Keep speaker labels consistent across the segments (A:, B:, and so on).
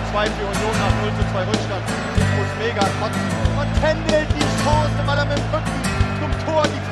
A: 2 für Union nach 0:2 Rückstand. Ich muss mega kotzen. Und händelt die Chance, weil er mit dem Rücken zum Tor die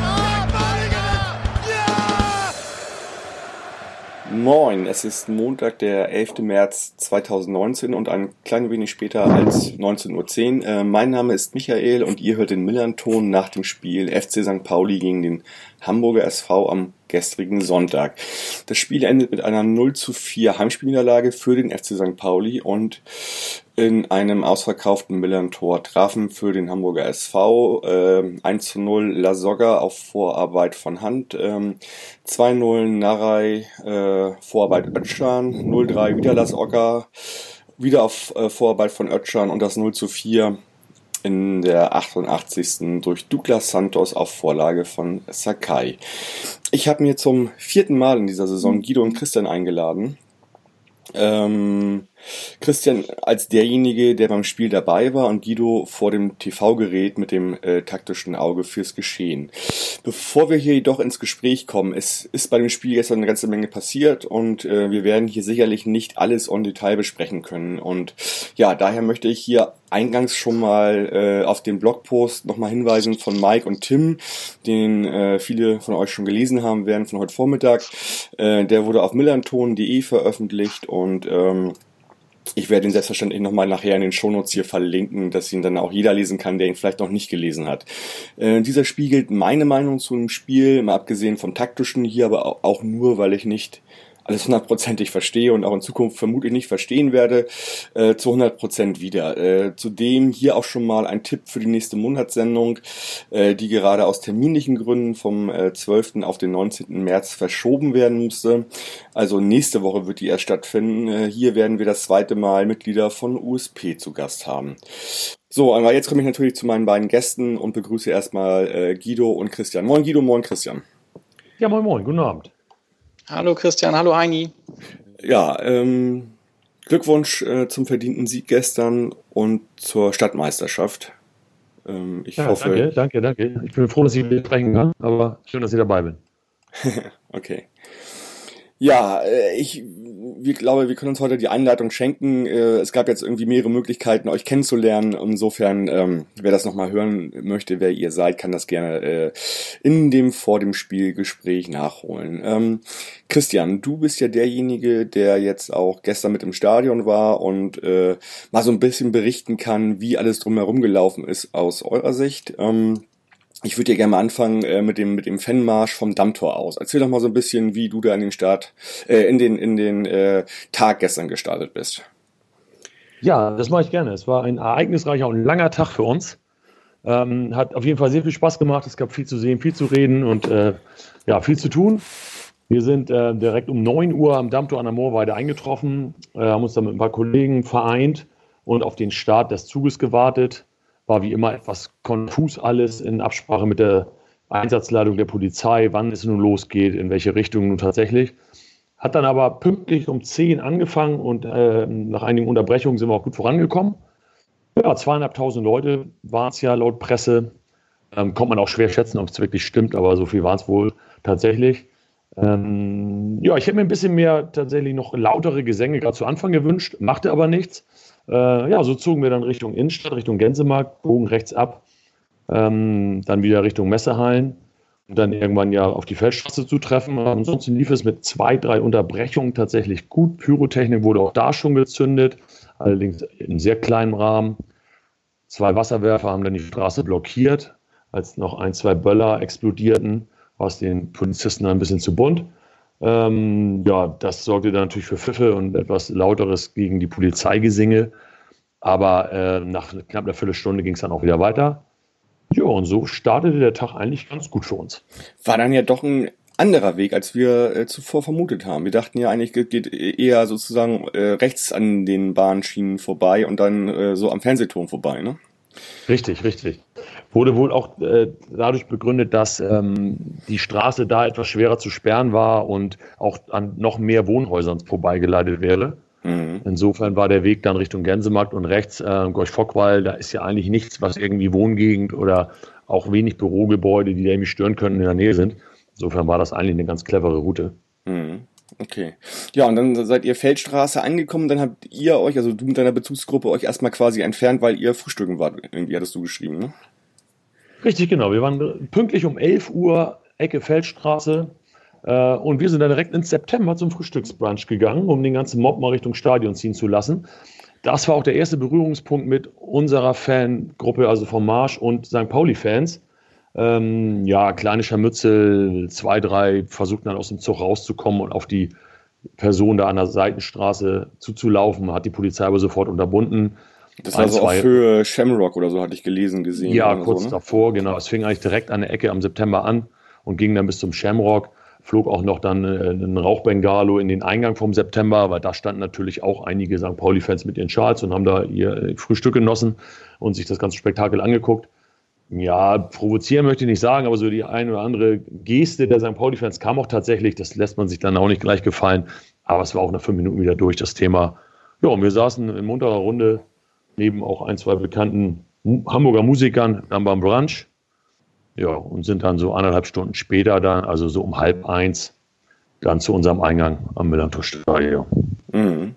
B: Moin, es ist Montag, der 11. März 2019 und ein klein wenig später als 19:10 Uhr. Mein Name ist Michael und ihr hört den Millern-Ton nach dem Spiel FC St. Pauli gegen den Hamburger SV am gestrigen Sonntag. Das Spiel endet mit einer 0:4 Heimspielniederlage für den FC St. Pauli und in einem ausverkauften Millern-Tor trafen für den Hamburger SV 1:0 Lasogga auf Vorarbeit von Hand, 2:0 Narei, Vorarbeit Özcan, 0:3 wieder Lasogga, wieder auf Vorarbeit von Özcan und das 0:4 in der 88. durch Douglas Santos auf Vorlage von Sakai. Ich habe mir zum 4. Mal in dieser Saison Guido und Christian eingeladen. Christian als derjenige, der beim Spiel dabei war und Guido vor dem TV-Gerät mit dem taktischen Auge fürs Geschehen. Bevor wir hier jedoch ins Gespräch kommen, es ist bei dem Spiel gestern eine ganze Menge passiert und wir werden hier sicherlich nicht alles en Detail besprechen können und ja, daher möchte ich hier eingangs schon mal auf den Blogpost nochmal hinweisen von Mike und Tim, den viele von euch schon gelesen haben werden von heute Vormittag. Der wurde auf millernton.de veröffentlicht und ich werde ihn selbstverständlich nochmal nachher in den Shownotes hier verlinken, dass ihn dann auch jeder lesen kann, der ihn vielleicht noch nicht gelesen hat. Dieser spiegelt meine Meinung zu dem Spiel, mal abgesehen vom taktischen hier, aber auch nur, weil ich nicht alles 100%ig verstehe und auch in Zukunft vermutlich nicht verstehen werde, zu 100% wieder. Zudem hier auch schon mal ein Tipp für die nächste Monatssendung, die gerade aus terminlichen Gründen vom 12. auf den 19. März verschoben werden musste. Also nächste Woche wird die erst stattfinden. Hier werden wir das zweite Mal Mitglieder von USP zu Gast haben. So, aber jetzt komme ich natürlich zu meinen beiden Gästen und begrüße erstmal Guido und Christian. Moin Guido, moin Christian.
C: Ja, moin moin, guten Abend.
D: Hallo Christian, hallo Heini.
B: Ja, Glückwunsch zum verdienten Sieg gestern und zur Stadtmeisterschaft. Ich hoffe.
C: Danke. Ich bin froh, dass ich wieder sprechen kann, aber schön, dass ich dabei bin.
B: Okay. Ja, ich glaube, wir können uns heute die Einleitung schenken. Es gab jetzt irgendwie mehrere Möglichkeiten, euch kennenzulernen. Insofern, wer das nochmal hören möchte, wer ihr seid, kann das gerne in dem vor dem Spielgespräch nachholen. Christian, du bist ja derjenige, der jetzt auch gestern mit im Stadion war und mal so ein bisschen berichten kann, wie alles drumherum gelaufen ist aus eurer Sicht. Ich würde dir gerne mal anfangen mit dem Fanmarsch vom Dammtor aus. Erzähl doch mal so ein bisschen, wie du da in den Tag gestern gestartet bist.
C: Ja, das mache ich gerne. Es war ein ereignisreicher und langer Tag für uns. Hat auf jeden Fall sehr viel Spaß gemacht. Es gab viel zu sehen, viel zu reden und viel zu tun. Wir sind direkt um 9 Uhr am Dammtor an der Moorweide eingetroffen, haben uns dann mit ein paar Kollegen vereint und auf den Start des Zuges gewartet. War wie immer etwas konfus alles in Absprache mit der Einsatzleitung der Polizei, wann es nun losgeht, in welche Richtung nun tatsächlich. Hat dann aber pünktlich um 10 angefangen und nach einigen Unterbrechungen sind wir auch gut vorangekommen. Ja, 2.500 Leute waren es ja laut Presse. Kommt man auch schwer schätzen, ob es wirklich stimmt, aber so viel waren es wohl tatsächlich. Ich hätte mir ein bisschen mehr tatsächlich noch lautere Gesänge gerade zu Anfang gewünscht, machte aber nichts. So zogen wir dann Richtung Innenstadt, Richtung Gänsemarkt, bogen rechts ab, dann wieder Richtung Messehallen und dann irgendwann ja auf die Feldstraße zu treffen. Ansonsten lief es mit 2, 3 Unterbrechungen tatsächlich gut. Pyrotechnik wurde auch da schon gezündet, allerdings in sehr kleinem Rahmen. 2 Wasserwerfer haben dann die Straße blockiert, als noch 1, 2 Böller explodierten, war es den Polizisten dann ein bisschen zu bunt. Das sorgte dann natürlich für Pfiffe und etwas Lauteres gegen die Polizeigesinge. Aber nach knapp einer Viertelstunde ging es dann auch wieder weiter. Ja, und so startete der Tag eigentlich ganz gut für uns.
B: War dann ja doch ein anderer Weg, als wir zuvor vermutet haben. Wir dachten ja eigentlich, geht eher sozusagen rechts an den Bahnschienen vorbei und dann so am Fernsehturm vorbei, ne?
C: Richtig. Wurde wohl auch dadurch begründet, dass die Straße da etwas schwerer zu sperren war und auch an noch mehr Wohnhäusern vorbeigeleitet wäre. Mhm. Insofern war der Weg dann Richtung Gänsemarkt und rechts Gorch-Fockweil. Da ist ja eigentlich nichts, was irgendwie Wohngegend oder auch wenig Bürogebäude, die da irgendwie stören könnten, in der Nähe sind. Insofern war das eigentlich eine ganz clevere Route.
B: Mhm. Okay. Ja, und dann seid ihr Feldstraße angekommen, dann habt ihr euch, also du mit deiner Bezugsgruppe, euch erstmal quasi entfernt, weil ihr frühstücken wart. Irgendwie hattest du geschrieben, ne?
C: Richtig, genau. Wir waren pünktlich um 11 Uhr, Ecke Feldstraße. Und wir sind dann direkt ins September zum Frühstücksbrunch gegangen, um den ganzen Mob mal Richtung Stadion ziehen zu lassen. Das war auch der erste Berührungspunkt mit unserer Fangruppe, also vom Marsch und St. Pauli-Fans. Kleine Scharmützel, 2, 3 versuchten dann aus dem Zug rauszukommen und auf die Person da an der Seitenstraße zuzulaufen. Hat die Polizei aber sofort unterbunden.
B: Das war so auf Höhe Shamrock oder so, hatte ich gesehen.
C: Ja, kurz so, ne? Davor, genau. Es fing eigentlich direkt an der Ecke am September an und ging dann bis zum Shamrock. Flog auch noch dann ein Rauchbengalo in den Eingang vom September, weil da standen natürlich auch einige St. Pauli-Fans mit ihren Schals und haben da ihr Frühstück genossen und sich das ganze Spektakel angeguckt. Ja, provozieren möchte ich nicht sagen, aber so die eine oder andere Geste der St. Pauli-Fans kam auch tatsächlich. Das lässt man sich dann auch nicht gleich gefallen. Aber es war auch nach 5 Minuten wieder durch, das Thema. Ja, und wir saßen in munterer Runde neben auch 1, 2 bekannten Hamburger Musikern dann beim Brunch. Ja, und sind dann so 1,5 Stunden später dann, also so um 12:30, dann zu unserem Eingang am Millantor-Stadion.
B: Mhm.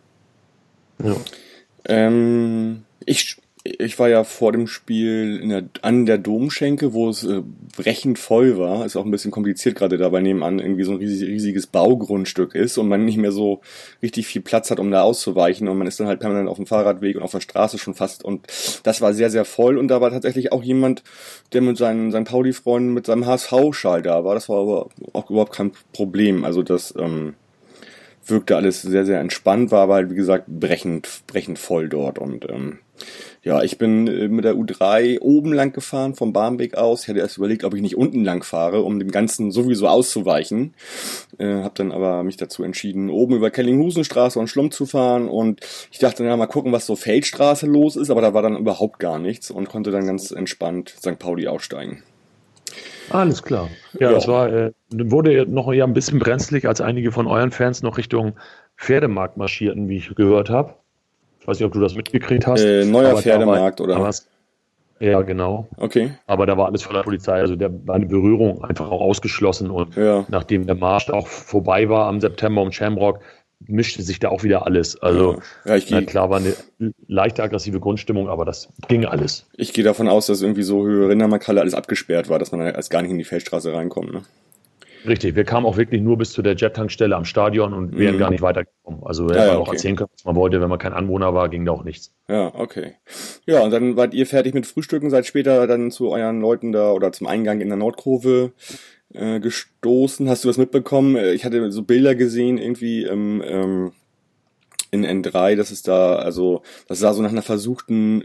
B: Ja. Ich war ja vor dem Spiel an der Domschenke, wo es brechend voll war. Ist auch ein bisschen kompliziert gerade da, weil nebenan irgendwie so ein riesiges Baugrundstück ist und man nicht mehr so richtig viel Platz hat, um da auszuweichen. Und man ist dann halt permanent auf dem Fahrradweg und auf der Straße schon fast. Und das war sehr, sehr voll. Und da war tatsächlich auch jemand, der mit seinen Pauli-Freunden mit seinem HSV-Schal da war. Das war aber auch überhaupt kein Problem. Also das wirkte alles sehr, sehr entspannt, war aber halt, wie gesagt, brechend voll dort. Und ja, ich bin mit der U3 oben lang gefahren, vom Barmbek aus. Ich hatte erst überlegt, ob ich nicht unten lang fahre, um dem Ganzen sowieso auszuweichen. Hab dann aber mich dazu entschieden, oben über Kellinghusenstraße und Schlumm zu fahren. Und ich dachte, na, mal gucken, was so Feldstraße los ist. Aber da war dann überhaupt gar nichts und konnte dann ganz entspannt St. Pauli aussteigen.
C: Alles klar. Ja, das wurde noch ein bisschen brenzlig, als einige von euren Fans noch Richtung Pferdemarkt marschierten, wie ich gehört habe. Ich weiß nicht, ob du das mitgekriegt hast.
B: Neuer Pferdemarkt, oder?
C: Ja, genau.
B: Okay.
C: Aber da war alles voller Polizei. Also da war eine Berührung einfach auch ausgeschlossen. Und nachdem der Marsch auch vorbei war am September um Shamrock, mischte sich da auch wieder alles. Also klar war eine leichte aggressive Grundstimmung, aber das ging alles.
B: Ich gehe davon aus, dass irgendwie so Höhe Rindermarkthalle alles abgesperrt war, dass man halt erst gar nicht in die Feldstraße reinkommt, ne?
C: Richtig, wir kamen auch wirklich nur bis zu der Jet-Tankstelle am Stadion und wären gar nicht weitergekommen. Also hätte man auch erzählen können, was man wollte. Wenn man kein Anwohner war, ging da auch nichts.
B: Ja, okay. Ja, und dann wart ihr fertig mit Frühstücken, seid später dann zu euren Leuten da oder zum Eingang in der Nordkurve gestoßen. Hast du das mitbekommen? Ich hatte so Bilder gesehen irgendwie in N3, dass es da, also das sah so nach einer versuchten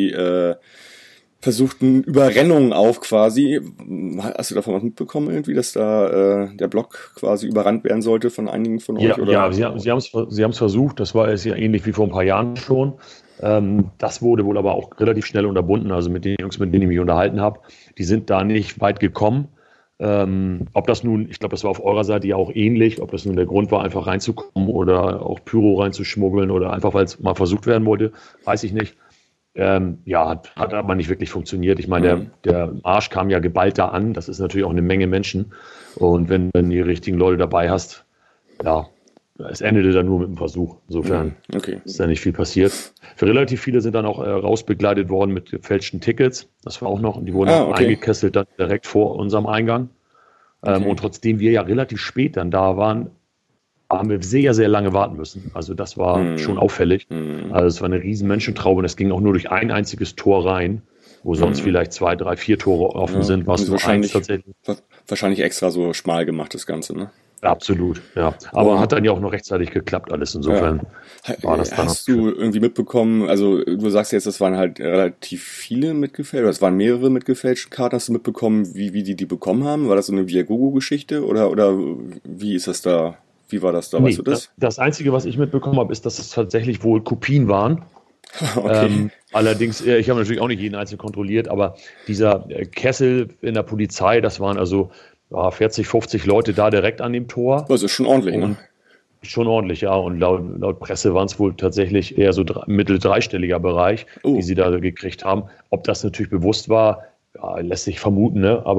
B: Überrennung auf quasi. Hast du davon was mitbekommen irgendwie, dass da der Block quasi überrannt werden sollte von einigen von euch? Oder?
C: Ja, sie haben es versucht. Das war ja ähnlich wie vor ein paar Jahren schon. Das wurde wohl aber auch relativ schnell unterbunden. Also mit den Jungs, mit denen ich mich unterhalten habe, die sind da nicht weit gekommen. Ob das nun, ich glaube, das war auf eurer Seite ja auch ähnlich, ob das nun der Grund war, einfach reinzukommen oder auch Pyro reinzuschmuggeln oder einfach, weil es mal versucht werden wollte, weiß ich nicht. Hat aber nicht wirklich funktioniert. Ich meine, der Marsch kam ja geballt da an. Das ist natürlich auch eine Menge Menschen. Und wenn du die richtigen Leute dabei hast, es endete dann nur mit einem Versuch. Insofern ist da nicht viel passiert. Für relativ viele sind dann auch rausbegleitet worden mit gefälschten Tickets. Das war auch noch. Und die wurden eingekesselt dann direkt vor unserem Eingang. Und trotzdem wir ja relativ spät dann da waren, haben wir sehr, sehr lange warten müssen. Also das war schon auffällig. Also es war eine riesen Menschentraube und es ging auch nur durch ein einziges Tor rein, wo sonst vielleicht 2, 3, 4 Tore offen sind, war es nur eins tatsächlich.
B: Wahrscheinlich extra so schmal gemacht, das Ganze, ne?
C: Absolut, ja. Aber hat dann ja auch noch rechtzeitig geklappt alles. Insofern war das dann.
B: Hast du irgendwie mitbekommen, also du sagst jetzt, das waren halt relativ viele mitgefälscht, oder es waren mehrere mit gefälschten Karten. Hast du mitbekommen, wie die bekommen haben? War das so eine Viagogo-Geschichte oder wie ist das da? Wie war das da? Weißt du das?
C: Das Einzige, was ich mitbekommen habe, ist, dass es tatsächlich wohl Kopien waren. Allerdings, ich habe natürlich auch nicht jeden Einzelnen kontrolliert, aber dieser Kessel in der Polizei, das waren also 40, 50 Leute da direkt an dem Tor.
B: Das ist schon ordentlich, ne?
C: Schon ordentlich, ja. Und laut Presse waren es wohl tatsächlich eher so mittel-dreistelliger Bereich, die sie da gekriegt haben. Ob das natürlich bewusst war, lässt sich vermuten, ne? Aber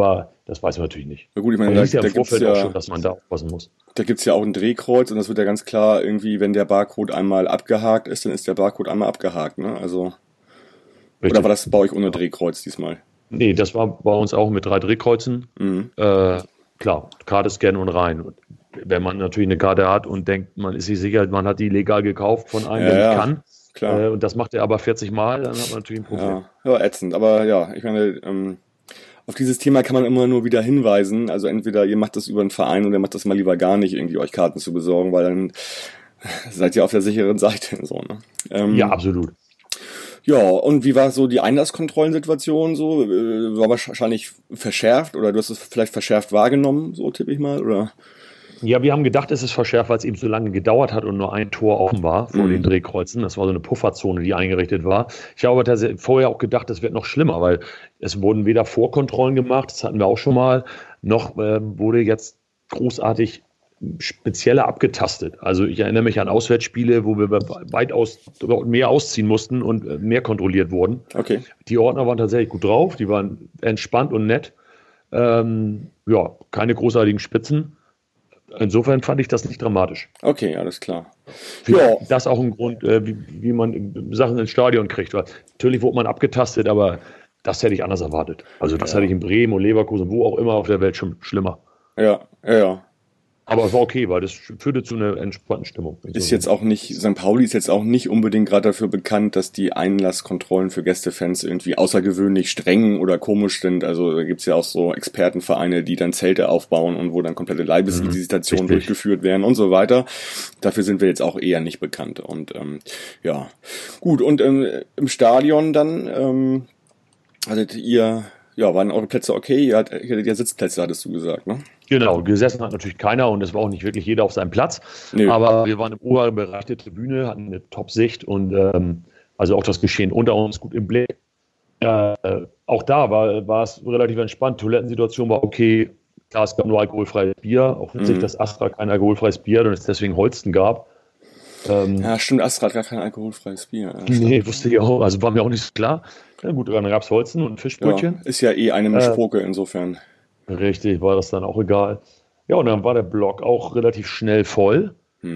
C: Das weiß man natürlich nicht.
B: Na gut, ich meine,
C: Man hieß ja
B: da
C: im
B: gibt's
C: Vorfeld
B: ja,
C: auch schon, dass man da aufpassen muss.
B: da gibt's ja auch ein Drehkreuz und das wird ja ganz klar irgendwie, wenn der Barcode einmal abgehakt ist, dann ist der Barcode einmal abgehakt, ne? Also,
C: Richtig.
B: oder war das bei euch ohne Drehkreuz diesmal?
C: Nee, das war bei uns auch mit 3 Drehkreuzen.
B: Mhm.
C: Klar, Karte scannen und rein. Und wenn man natürlich eine Karte hat und denkt, man ist sich sicher, man hat die legal gekauft von einem,
B: Ja,
C: der
B: ja,
C: nicht kann,
B: klar.
C: und das macht er aber 40 Mal, dann hat man natürlich ein Problem.
B: Ja, ätzend. Aber ja, ich meine, auf dieses Thema kann man immer nur wieder hinweisen. Also entweder ihr macht das über einen Verein oder ihr macht das mal lieber gar nicht, irgendwie euch Karten zu besorgen, weil dann seid ihr auf der sicheren Seite. So, ne?
C: Ja, absolut.
B: Ja, und wie war so die Einlasskontrollensituation so? War wahrscheinlich verschärft oder du hast es vielleicht verschärft wahrgenommen, so tippe ich mal, oder?
C: Ja, wir haben gedacht, es ist verschärft, weil es eben so lange gedauert hat und nur ein Tor offen war vor den Drehkreuzen. Das war so eine Pufferzone, die eingerichtet war. Ich habe aber tatsächlich vorher auch gedacht, das wird noch schlimmer, weil es wurden weder Vorkontrollen gemacht, das hatten wir auch schon mal, noch wurde jetzt großartig spezieller abgetastet. Also ich erinnere mich an Auswärtsspiele, wo wir weitaus mehr ausziehen mussten und mehr kontrolliert wurden.
B: Okay.
C: Die Ordner waren tatsächlich gut drauf, die waren entspannt und nett. Ja, keine großartigen Spitzen. Insofern fand ich das nicht dramatisch.
B: Okay, alles klar.
C: Vielleicht das auch ein Grund, wie man Sachen ins Stadion kriegt. Weil natürlich wurde man abgetastet, aber das hätte ich anders erwartet. Also das hätte ich in Bremen und Leverkusen, wo auch immer auf der Welt schon schlimmer.
B: Ja.
C: Aber es war okay, weil das führte zu einer entspannten Stimmung.
B: Ist jetzt auch nicht, St. Pauli ist jetzt auch nicht unbedingt gerade dafür bekannt, dass die Einlasskontrollen für Gästefans irgendwie außergewöhnlich streng oder komisch sind. Also da gibt's ja auch so Expertenvereine, die dann Zelte aufbauen und wo dann komplette Leibesvisitationen durchgeführt werden und so weiter. Dafür sind wir jetzt auch eher nicht bekannt. Und ja, gut. Und im Stadion dann hattet ihr, ja, waren eure Plätze okay? Ihr hattet ja Sitzplätze, hattest du gesagt, ne?
C: Genau, gesessen hat natürlich keiner und es war auch nicht wirklich jeder auf seinem Platz. Nee. Aber wir waren im oberen Bereich der Tribüne, hatten eine Top-Sicht und also auch das Geschehen unter uns gut im Blick. Auch da war es relativ entspannt. Toilettensituation war okay. Klar, es gab nur alkoholfreies Bier. Auch witzig, dass Astra kein alkoholfreies Bier hat und es deswegen Holsten gab.
B: Ja, stimmt, Astra hat gar kein alkoholfreies Bier. Ja,
C: nee, wusste ich auch. Also war mir auch nicht so klar. Na gut, dann gab es Holzen und Fischbrötchen.
B: Ja, ist ja eh eine Mischpoke insofern.
C: Richtig, war das dann auch egal. Ja, und dann war der Block auch relativ schnell voll.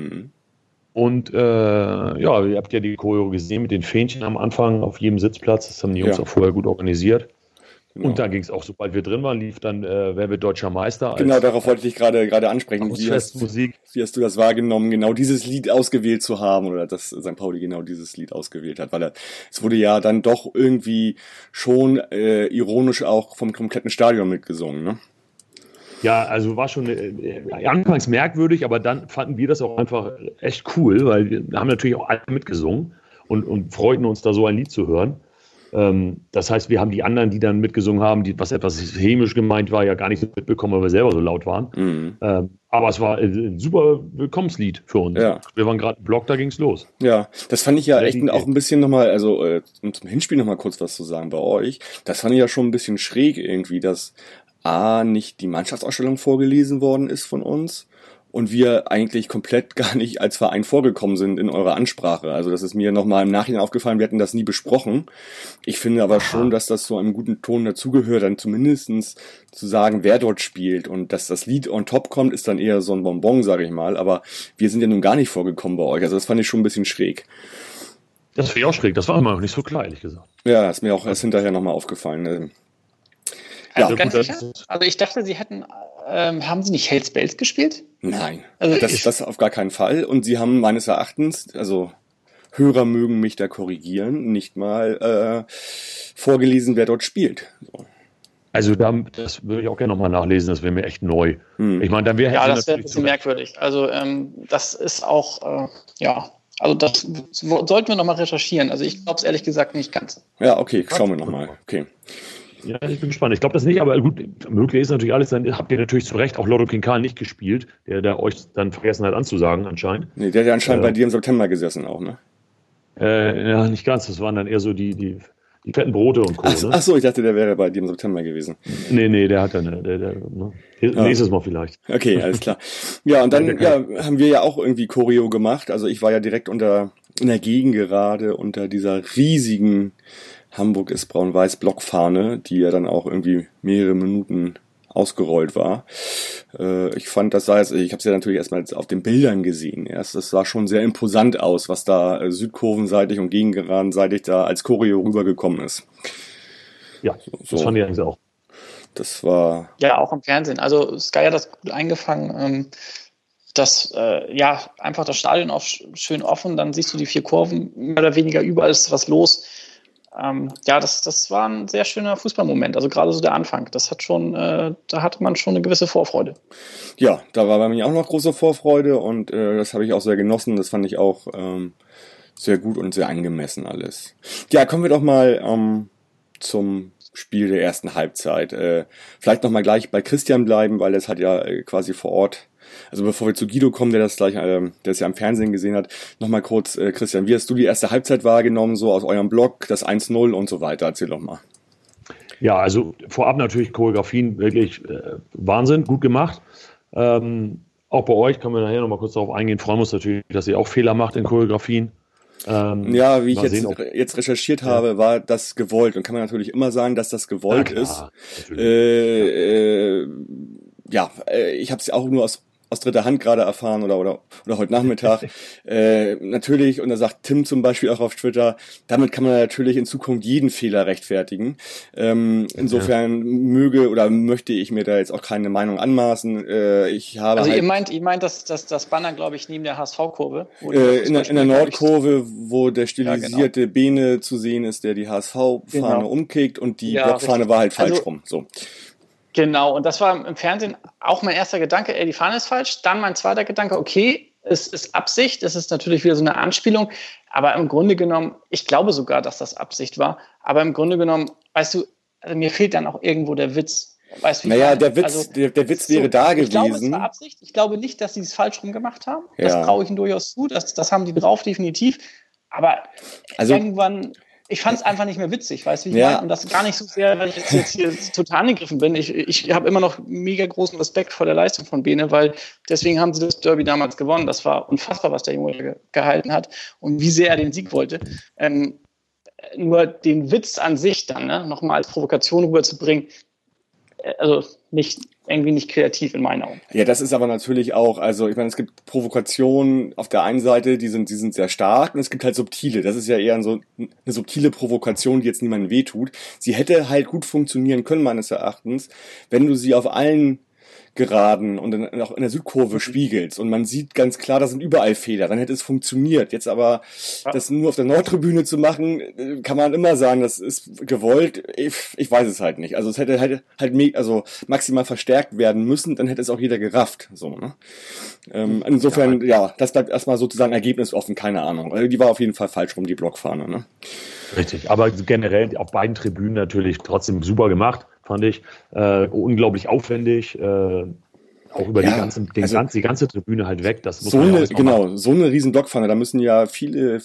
C: Und ja, ihr habt ja die Choreo gesehen mit den Fähnchen am Anfang auf jedem Sitzplatz. Das haben die Jungs auch vorher gut organisiert. Genau. Und dann ging es auch, sobald wir drin waren, lief dann Wer wird deutscher Meister.
B: Genau, darauf wollte ich gerade ansprechen. Wie hast du das wahrgenommen, genau dieses Lied ausgewählt zu haben oder dass St. Pauli genau dieses Lied ausgewählt hat? Weil es wurde ja dann doch irgendwie schon ironisch auch vom kompletten Stadion mitgesungen, ne?
C: Ja, also war schon anfangs merkwürdig, aber dann fanden wir das auch einfach echt cool, weil wir haben natürlich auch alle mitgesungen und freuten uns da so ein Lied zu hören. Das heißt, wir haben die anderen, die dann mitgesungen haben, was etwas hämisch gemeint war, ja gar nicht mitbekommen, weil wir selber so laut waren. Aber es war ein super Willkommenslied für uns. Ja. Wir waren gerade im Block, da ging's los.
B: Ja, das fand ich ja echt auch ein bisschen nochmal, also um zum Hinspiel nochmal kurz was zu sagen bei euch. Das fand ich ja schon ein bisschen schräg irgendwie, dass nicht die Mannschaftsausstellung vorgelesen worden ist von uns und wir eigentlich komplett gar nicht als Verein vorgekommen sind in eurer Ansprache. Also das ist mir nochmal im Nachhinein aufgefallen, wir hatten das nie besprochen. Ich finde aber schon, dass das so einem guten Ton dazugehört, dann zumindestens zu sagen, wer dort spielt und dass das Lied on top kommt, ist dann eher so ein Bonbon, sage ich mal. Aber wir sind ja nun gar nicht vorgekommen bei euch. Also das fand ich schon ein bisschen schräg.
C: Das finde ich auch schräg. Das war immer noch nicht so klar, ehrlich gesagt.
B: Ja, ist mir auch erst hinterher nochmal aufgefallen.
D: Also ganz sicher? Also ich dachte, sie hätten, haben sie nicht Hell's Bells gespielt?
B: Nein, also das auf gar keinen Fall. Und sie haben meines Erachtens, also Hörer mögen mich da korrigieren, nicht mal vorgelesen, wer dort spielt. So.
C: Also das würde ich auch gerne nochmal nachlesen, das wäre mir echt neu. Ich meine, dann wäre
D: das wäre ein bisschen merkwürdig. Also das ist auch, also das sollten wir nochmal recherchieren. Also ich glaube es ehrlich gesagt nicht ganz.
B: Ja, okay, schauen wir nochmal. Okay.
C: Ja, ich bin gespannt. Ich glaube das nicht, aber gut, möglich ist natürlich alles. Dann habt ihr natürlich zu Recht auch Lotto King Karl nicht gespielt, der euch dann vergessen hat anzusagen anscheinend.
B: Nee, der hat ja anscheinend bei dir im September gesessen auch, ne?
C: Ja, nicht ganz. Das waren dann eher so die fetten Brote und Co.
B: Ach so, ich dachte, der wäre bei dir im September gewesen.
C: Nee, der hat dann nächstes Mal vielleicht.
B: Okay, alles klar. Ja, und dann haben wir ja auch irgendwie Choreo gemacht. Also ich war ja direkt in der Gegengerade unter dieser riesigen Hamburg ist braun-weiß Blockfahne, die ja dann auch irgendwie mehrere Minuten ausgerollt war. Ich fand, ich habe es ja natürlich erstmal auf den Bildern gesehen. Das sah schon sehr imposant aus, was da südkurvenseitig und gegengeradenseitig da als Choreo rübergekommen ist.
C: Ja, das fand ich eigentlich auch.
B: Das war...
D: Ja, auch im Fernsehen. Also Sky hat das gut eingefangen. Einfach das Stadion auch schön offen, dann siehst du die 4 Kurven, mehr oder weniger überall ist was los. Das war ein sehr schöner Fußballmoment, also gerade so der Anfang. Das hat schon, da hatte man schon eine gewisse Vorfreude.
B: Ja, da war bei mir auch noch große Vorfreude und das habe ich auch sehr genossen. Das fand ich auch sehr gut und sehr angemessen alles. Ja, kommen wir doch mal zum Spiel der ersten Halbzeit. Vielleicht noch mal gleich bei Christian bleiben, weil es hat ja quasi vor Ort. Also bevor wir zu Guido kommen, der das ja am Fernsehen gesehen hat, nochmal kurz, Christian, wie hast du die erste Halbzeit wahrgenommen, so aus eurem Blog, das 1-0 und so weiter? Erzähl doch mal.
C: Ja, also vorab natürlich Choreografien wirklich Wahnsinn, gut gemacht. Auch bei euch können wir nachher nochmal kurz darauf eingehen. Freuen uns natürlich, dass ihr auch Fehler macht in Choreografien.
B: Wie ich jetzt recherchiert habe, war das gewollt. Und kann man natürlich immer sagen, dass das gewollt ist. Ich habe es auch nur aus dritter Hand gerade erfahren oder heute Nachmittag. Natürlich, und da sagt Tim zum Beispiel auch auf Twitter, damit kann man natürlich in Zukunft jeden Fehler rechtfertigen. Insofern möchte ich mir da jetzt auch keine Meinung anmaßen.
D: Ihr meint das Banner, glaube ich, neben der HSV-Kurve?
B: In der Nordkurve, wo der stilisierte Bene zu sehen ist, der die HSV-Fahne umkickt und die Blockfahne war halt falsch rum. So.
D: Genau, und das war im Fernsehen auch mein erster Gedanke, die Fahne ist falsch. Dann mein zweiter Gedanke, okay, es ist Absicht, es ist natürlich wieder so eine Anspielung, aber im Grunde genommen, ich glaube sogar, dass das Absicht war, aber im Grunde genommen, weißt du, also mir fehlt dann auch irgendwo der Witz. Weißt du,
B: der Witz wäre da gewesen.
D: Ich glaube, es war Absicht. Ich glaube nicht, dass sie es falsch rum gemacht haben. Ja. Das traue ich ihnen durchaus zu, das haben die drauf, definitiv. Aber irgendwann... Ich fand es einfach nicht mehr witzig, weißt du, wie ich meine? Und das gar nicht so sehr, weil ich jetzt hier total angegriffen bin. Ich habe immer noch mega großen Respekt vor der Leistung von Bene, weil deswegen haben sie das Derby damals gewonnen. Das war unfassbar, was der Junge gehalten hat und wie sehr er den Sieg wollte. Nur den Witz an sich dann nochmal als Provokation rüberzubringen, also irgendwie nicht kreativ in meinen Augen.
B: Ja, das ist aber natürlich auch, also ich meine, es gibt Provokationen auf der einen Seite, die sind sehr stark und es gibt halt subtile. Das ist ja eher so eine subtile Provokation, die jetzt niemandem wehtut. Sie hätte halt gut funktionieren können, meines Erachtens, wenn du sie auf allen Geraden und dann auch in der Südkurve spiegelst und man sieht ganz klar, da sind überall Fehler, dann hätte es funktioniert. Jetzt aber das nur auf der Nordtribüne zu machen, kann man immer sagen, das ist gewollt. Ich weiß es halt nicht. Also es hätte halt maximal verstärkt werden müssen, dann hätte es auch jeder gerafft. So, ne? Insofern, das bleibt erstmal sozusagen ergebnisoffen, keine Ahnung. Also die war auf jeden Fall falsch rum, die Blockfahne. Ne?
C: Richtig, aber generell auf beiden Tribünen natürlich trotzdem super gemacht, fand ich. Unglaublich aufwendig, auch über die ganze Tribüne halt weg. Das muss so
B: eine riesen Blockpfanne. Da müssen ja viele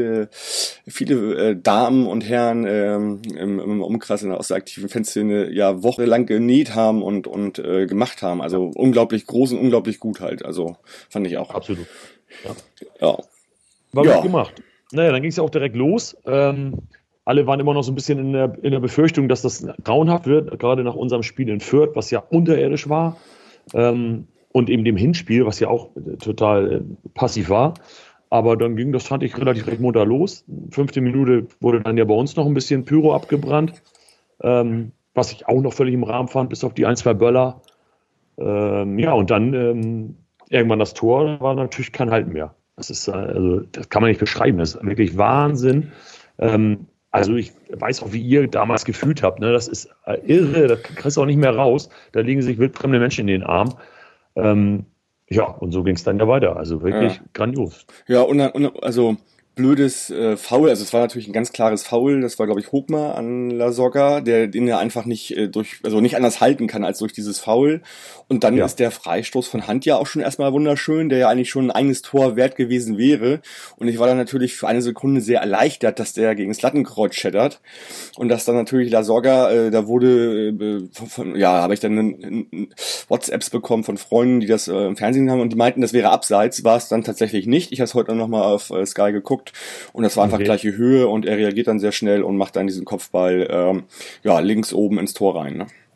B: Damen und Herren im Umkreis aus der aktiven Fanszene ja wochenlang genäht haben und gemacht haben. Also unglaublich groß und unglaublich gut halt. Also fand ich auch.
C: Absolut.
B: Ja.
C: War gut gemacht. Naja, dann ging es ja auch direkt los. Alle waren immer noch so ein bisschen in der Befürchtung, dass das grauenhaft wird, gerade nach unserem Spiel in Fürth, was ja unterirdisch war. Und eben dem Hinspiel, was ja auch total passiv war. Aber dann ging das, fand ich, relativ recht munter los. 5. Minute wurde dann ja bei uns noch ein bisschen Pyro abgebrannt, was ich auch noch völlig im Rahmen fand, bis auf die 1-2 Böller. Und dann irgendwann das Tor, war natürlich kein Halten mehr. Das ist, das kann man nicht beschreiben, das ist wirklich Wahnsinn. Also ich weiß auch, wie ihr damals gefühlt habt, ne? Das ist irre, das kriegst du auch nicht mehr raus. Da liegen sich wildfremde Menschen in den Arm. Und so ging es dann ja weiter. Also wirklich grandios.
B: Ja, und also blödes Foul, also es war natürlich ein ganz klares Foul, das war, glaube ich, Hogmar an Lasogga, den er einfach nicht nicht anders halten kann als durch dieses Foul. Und dann ist der Freistoß von Hand ja auch schon erstmal wunderschön, der ja eigentlich schon ein eigenes Tor wert gewesen wäre. Und ich war dann natürlich für eine Sekunde sehr erleichtert, dass der gegen das Lattenkreuz scheddert. Und dass dann natürlich Lasogga, da wurde, habe ich dann WhatsApps bekommen von Freunden, die das im Fernsehen haben und die meinten, das wäre abseits, war es dann tatsächlich nicht. Ich habe es heute nochmal auf Sky geguckt. Und das war einfach gleiche Höhe und er reagiert dann sehr schnell und macht dann diesen Kopfball links oben ins Tor rein. Ne?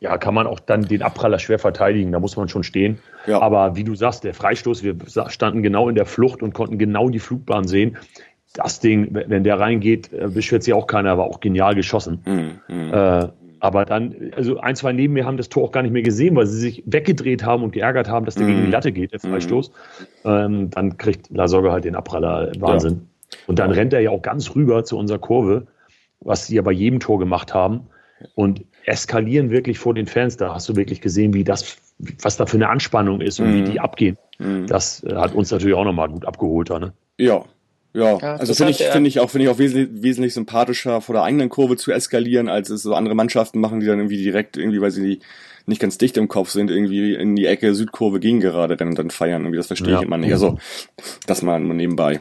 C: ja, kann man auch dann den Abpraller schwer verteidigen, da muss man schon stehen. Ja. Aber wie du sagst, der Freistoß, wir standen genau in der Flucht und konnten genau die Flugbahn sehen. Das Ding, wenn der reingeht, beschwert sich auch keiner, war auch genial geschossen. Aber dann, also 1, 2 neben mir haben das Tor auch gar nicht mehr gesehen, weil sie sich weggedreht haben und geärgert haben, dass der gegen die Latte geht, der Freistoß. Dann kriegt Lasogga halt den Abpraller, Wahnsinn. Ja. Und dann rennt er ja auch ganz rüber zu unserer Kurve, was sie ja bei jedem Tor gemacht haben. Und eskalieren wirklich vor den Fans. Da hast du wirklich gesehen, was da für eine Anspannung ist und wie die abgehen. Das hat uns natürlich auch nochmal gut abgeholt. Ne?
B: Ja, also finde ich auch wesentlich sympathischer, vor der eigenen Kurve zu eskalieren, als es so andere Mannschaften machen, die dann irgendwie direkt, weil sie nicht ganz dicht im Kopf sind, irgendwie in die Ecke Südkurve gegen gerade rennen und dann feiern. Irgendwie, das verstehe ich immer nicht. Also, das mal nur nebenbei.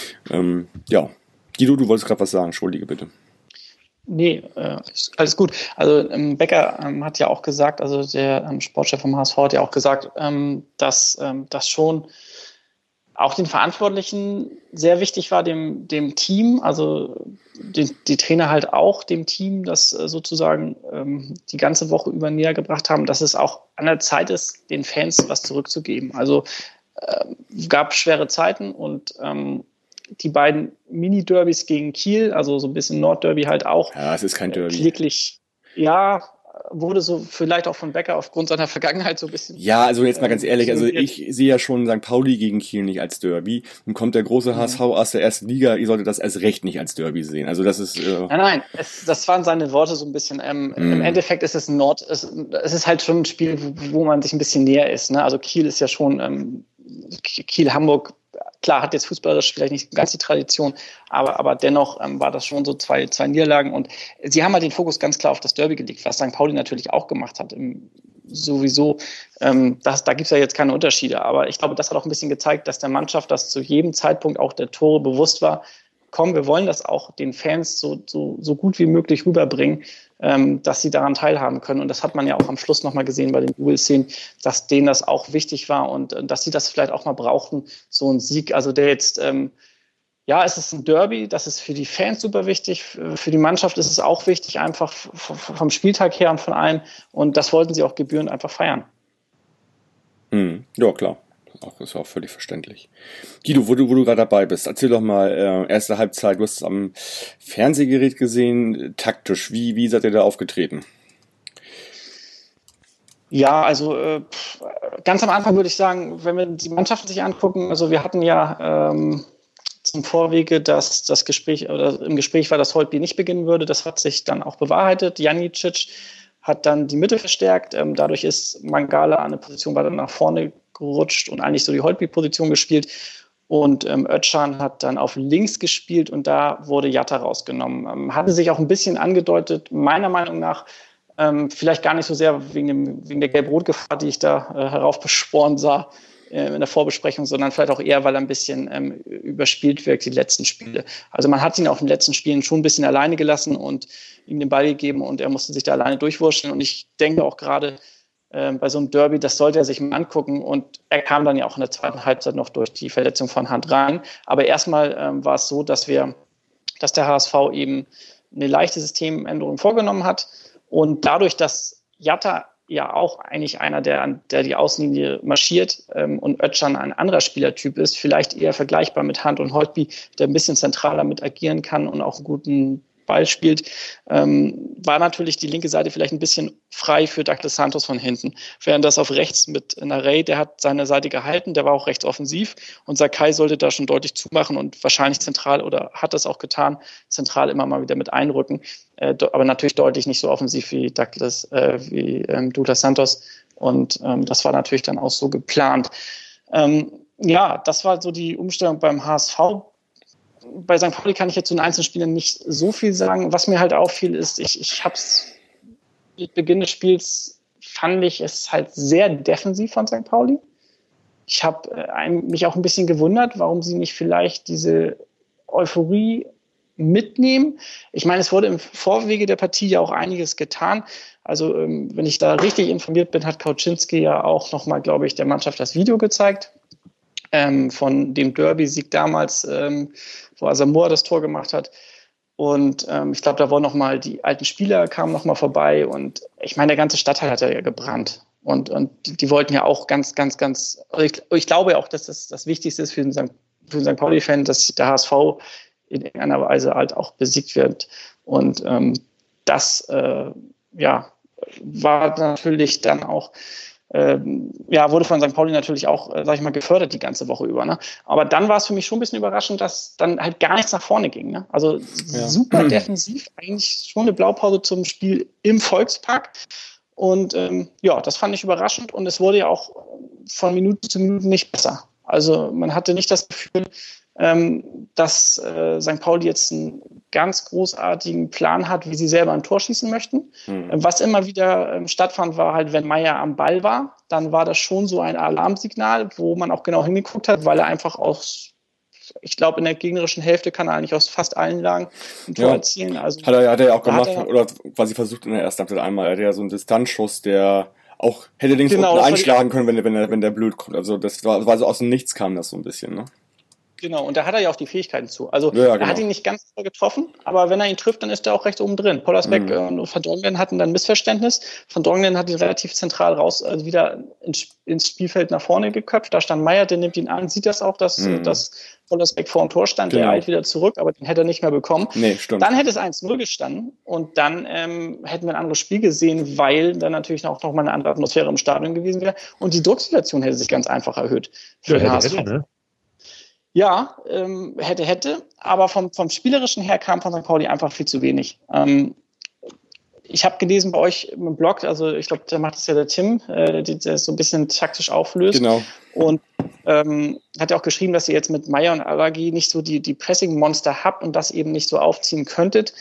B: Guido, du wolltest gerade was sagen. Entschuldige bitte.
D: Nee, alles gut. Also Becker hat ja auch gesagt, also der Sportchef vom HSV hat ja auch gesagt, dass das schon auch den Verantwortlichen sehr wichtig war, dem Team, also die Trainer halt auch dem Team, das sozusagen die ganze Woche über näher gebracht haben, dass es auch an der Zeit ist, den Fans was zurückzugeben. Also gab schwere Zeiten und die beiden Mini-Derbys gegen Kiel, also so ein bisschen Nordderby halt auch.
B: Ja, es ist kein Derby.
D: Kläglich, wurde so vielleicht auch von Becker aufgrund seiner Vergangenheit so ein bisschen...
B: Ja, also jetzt mal ganz ehrlich, also ich sehe ja schon St. Pauli gegen Kiel nicht als Derby. Dann kommt der große HSV aus der ersten Liga, ihr solltet das erst recht nicht als Derby sehen. Also das ist...
D: Nein, das waren seine Worte so ein bisschen. Im Endeffekt ist es es ist halt schon ein Spiel, wo man sich ein bisschen näher ist. Ne? Also Kiel ist ja schon... Kiel-Hamburg, klar, hat jetzt fußballerisch vielleicht nicht ganz die Tradition, aber dennoch war das schon so zwei Niederlagen und sie haben halt den Fokus ganz klar auf das Derby gelegt, was St. Pauli natürlich auch gemacht hat. Sowieso, da gibt es ja jetzt keine Unterschiede, aber ich glaube, das hat auch ein bisschen gezeigt, dass der Mannschaft das zu jedem Zeitpunkt auch der Tore bewusst war. Komm, wir wollen das auch den Fans so gut wie möglich rüberbringen, dass sie daran teilhaben können. Und das hat man ja auch am Schluss nochmal gesehen bei den Jubelszenen, dass denen das auch wichtig war und dass sie das vielleicht auch mal brauchten, so ein Sieg. Also der jetzt, es ist ein Derby, das ist für die Fans super wichtig, für die Mannschaft ist es auch wichtig, einfach vom Spieltag her und von allem. Und das wollten sie auch gebührend einfach feiern.
B: Ja, klar. Das ist auch völlig verständlich. Guido, wo du gerade dabei bist, erzähl doch mal, erste Halbzeit, du hast es am Fernsehgerät gesehen, taktisch, wie seid ihr da aufgetreten?
D: Ja, also ganz am Anfang würde ich sagen, wenn wir die Mannschaften sich angucken, also wir hatten ja zum Vorwege, dass das Gespräch, oder im Gespräch war, dass Holtby nicht beginnen würde, das hat sich dann auch bewahrheitet. Janicic hat dann die Mitte verstärkt, dadurch ist Mangala an eine Position weiter nach vorne gerutscht und eigentlich so die Holtby-Position gespielt. Und Özcan hat dann auf links gespielt und da wurde Jatta rausgenommen. Hatte sich auch ein bisschen angedeutet, meiner Meinung nach, vielleicht gar nicht so sehr wegen der Gelb-Rot-Gefahr, die ich da heraufbeschworen sah in der Vorbesprechung, sondern vielleicht auch eher, weil er ein bisschen überspielt wirkt, die letzten Spiele. Also man hat ihn auch in den letzten Spielen schon ein bisschen alleine gelassen und ihm den Ball gegeben und er musste sich da alleine durchwurschteln. Und ich denke auch gerade, bei so einem Derby, das sollte er sich mal angucken und er kam dann ja auch in der zweiten Halbzeit noch durch die Verletzung von Hand rein. Aber erstmal war es so, dass der HSV eben eine leichte Systemänderung vorgenommen hat und dadurch, dass Jatta ja auch eigentlich einer, der die Außenlinie marschiert und Özcan ein anderer Spielertyp ist, vielleicht eher vergleichbar mit Hand und Holtby, der ein bisschen zentraler mit agieren kann und auch einen guten Ball spielt, war natürlich die linke Seite vielleicht ein bisschen frei für Douglas Santos von hinten. Während das auf rechts mit Narey, der hat seine Seite gehalten, der war auch rechts offensiv und Sakai sollte da schon deutlich zumachen und wahrscheinlich zentral oder hat das auch getan, zentral immer mal wieder mit einrücken, aber natürlich deutlich nicht so offensiv wie Douglas Santos und das war natürlich dann auch so geplant. Das war so die Umstellung beim HSV. Bei St. Pauli kann ich jetzt zu den einzelnen Spielern nicht so viel sagen. Was mir halt auffiel, ist, ich habe es mit Beginn des Spiels, fand ich es halt sehr defensiv von St. Pauli. Ich habe mich auch ein bisschen gewundert, warum sie nicht vielleicht diese Euphorie mitnehmen. Ich meine, es wurde im Vorwege der Partie ja auch einiges getan. Also wenn ich da richtig informiert bin, hat Kauczynski ja auch nochmal, glaube ich, der Mannschaft das Video gezeigt von dem Derby-Sieg damals, wo Asamoah das Tor gemacht hat. Und ich glaube, da waren nochmal die alten Spieler kamen nochmal vorbei. Und ich meine, der ganze Stadtteil hat ja gebrannt. Und die wollten ja auch ganz, ich glaube ja auch, dass das Wichtigste ist für den St. Pauli-Fan, dass der HSV in irgendeiner Weise halt auch besiegt wird. Und das war natürlich dann auch, wurde von St. Pauli natürlich auch, sag ich mal, gefördert die ganze Woche über. Ne? Aber dann war es für mich schon ein bisschen überraschend, dass dann halt gar nichts nach vorne ging. Ne? Also super defensiv, eigentlich schon eine Blaupause zum Spiel im Volkspark. Und das fand ich überraschend und es wurde ja auch von Minute zu Minute nicht besser. Also man hatte nicht das Gefühl, dass St. Pauli jetzt einen ganz großartigen Plan hat, wie sie selber ein Tor schießen möchten. Was immer wieder stattfand, war halt, wenn Meier am Ball war, dann war das schon so ein Alarmsignal, wo man auch genau hingeguckt hat, weil er einfach ich glaube, in der gegnerischen Hälfte kann er eigentlich aus fast allen Lagen ein Tor erzielen. Also, hat er ja auch gemacht,
B: oder quasi versucht in der ersten Halbzeit einmal. Er hatte ja so einen Distanzschuss, der auch hätte links unten einschlagen können, wenn der blöd kommt. Also das war so aus dem Nichts kam das so ein bisschen, ne?
D: Genau, und da hat er ja auch die Fähigkeiten zu. Also er hat ihn nicht ganz getroffen, aber wenn er ihn trifft, dann ist er auch recht oben drin. Pollersbeck und Van Drongelen hatten dann ein Missverständnis. Van Drongelen hat ihn relativ zentral wieder ins Spielfeld nach vorne geköpft. Da stand Meier, der nimmt ihn an, sieht das auch, dass Pollersbeck vor dem Tor stand, der eilt wieder zurück, aber den hätte er nicht mehr bekommen.
B: Nee, stimmt.
D: Dann hätte es 1-0 gestanden und dann hätten wir ein anderes Spiel gesehen, weil dann natürlich auch noch mal eine andere Atmosphäre im Stadion gewesen wäre und die Drucksituation hätte sich ganz einfach erhöht für den HSV.
C: Ne?
D: Ja, hätte, aber vom Spielerischen her kam von St. Pauli einfach viel zu wenig. Ich habe gelesen bei euch im Blog, also ich glaube, da macht es ja der Tim, der so ein bisschen taktisch auflöst.
B: Genau.
D: Und hat ja auch geschrieben, dass ihr jetzt mit Meier und Alagi nicht so die Pressing-Monster habt und das eben nicht so aufziehen könntet.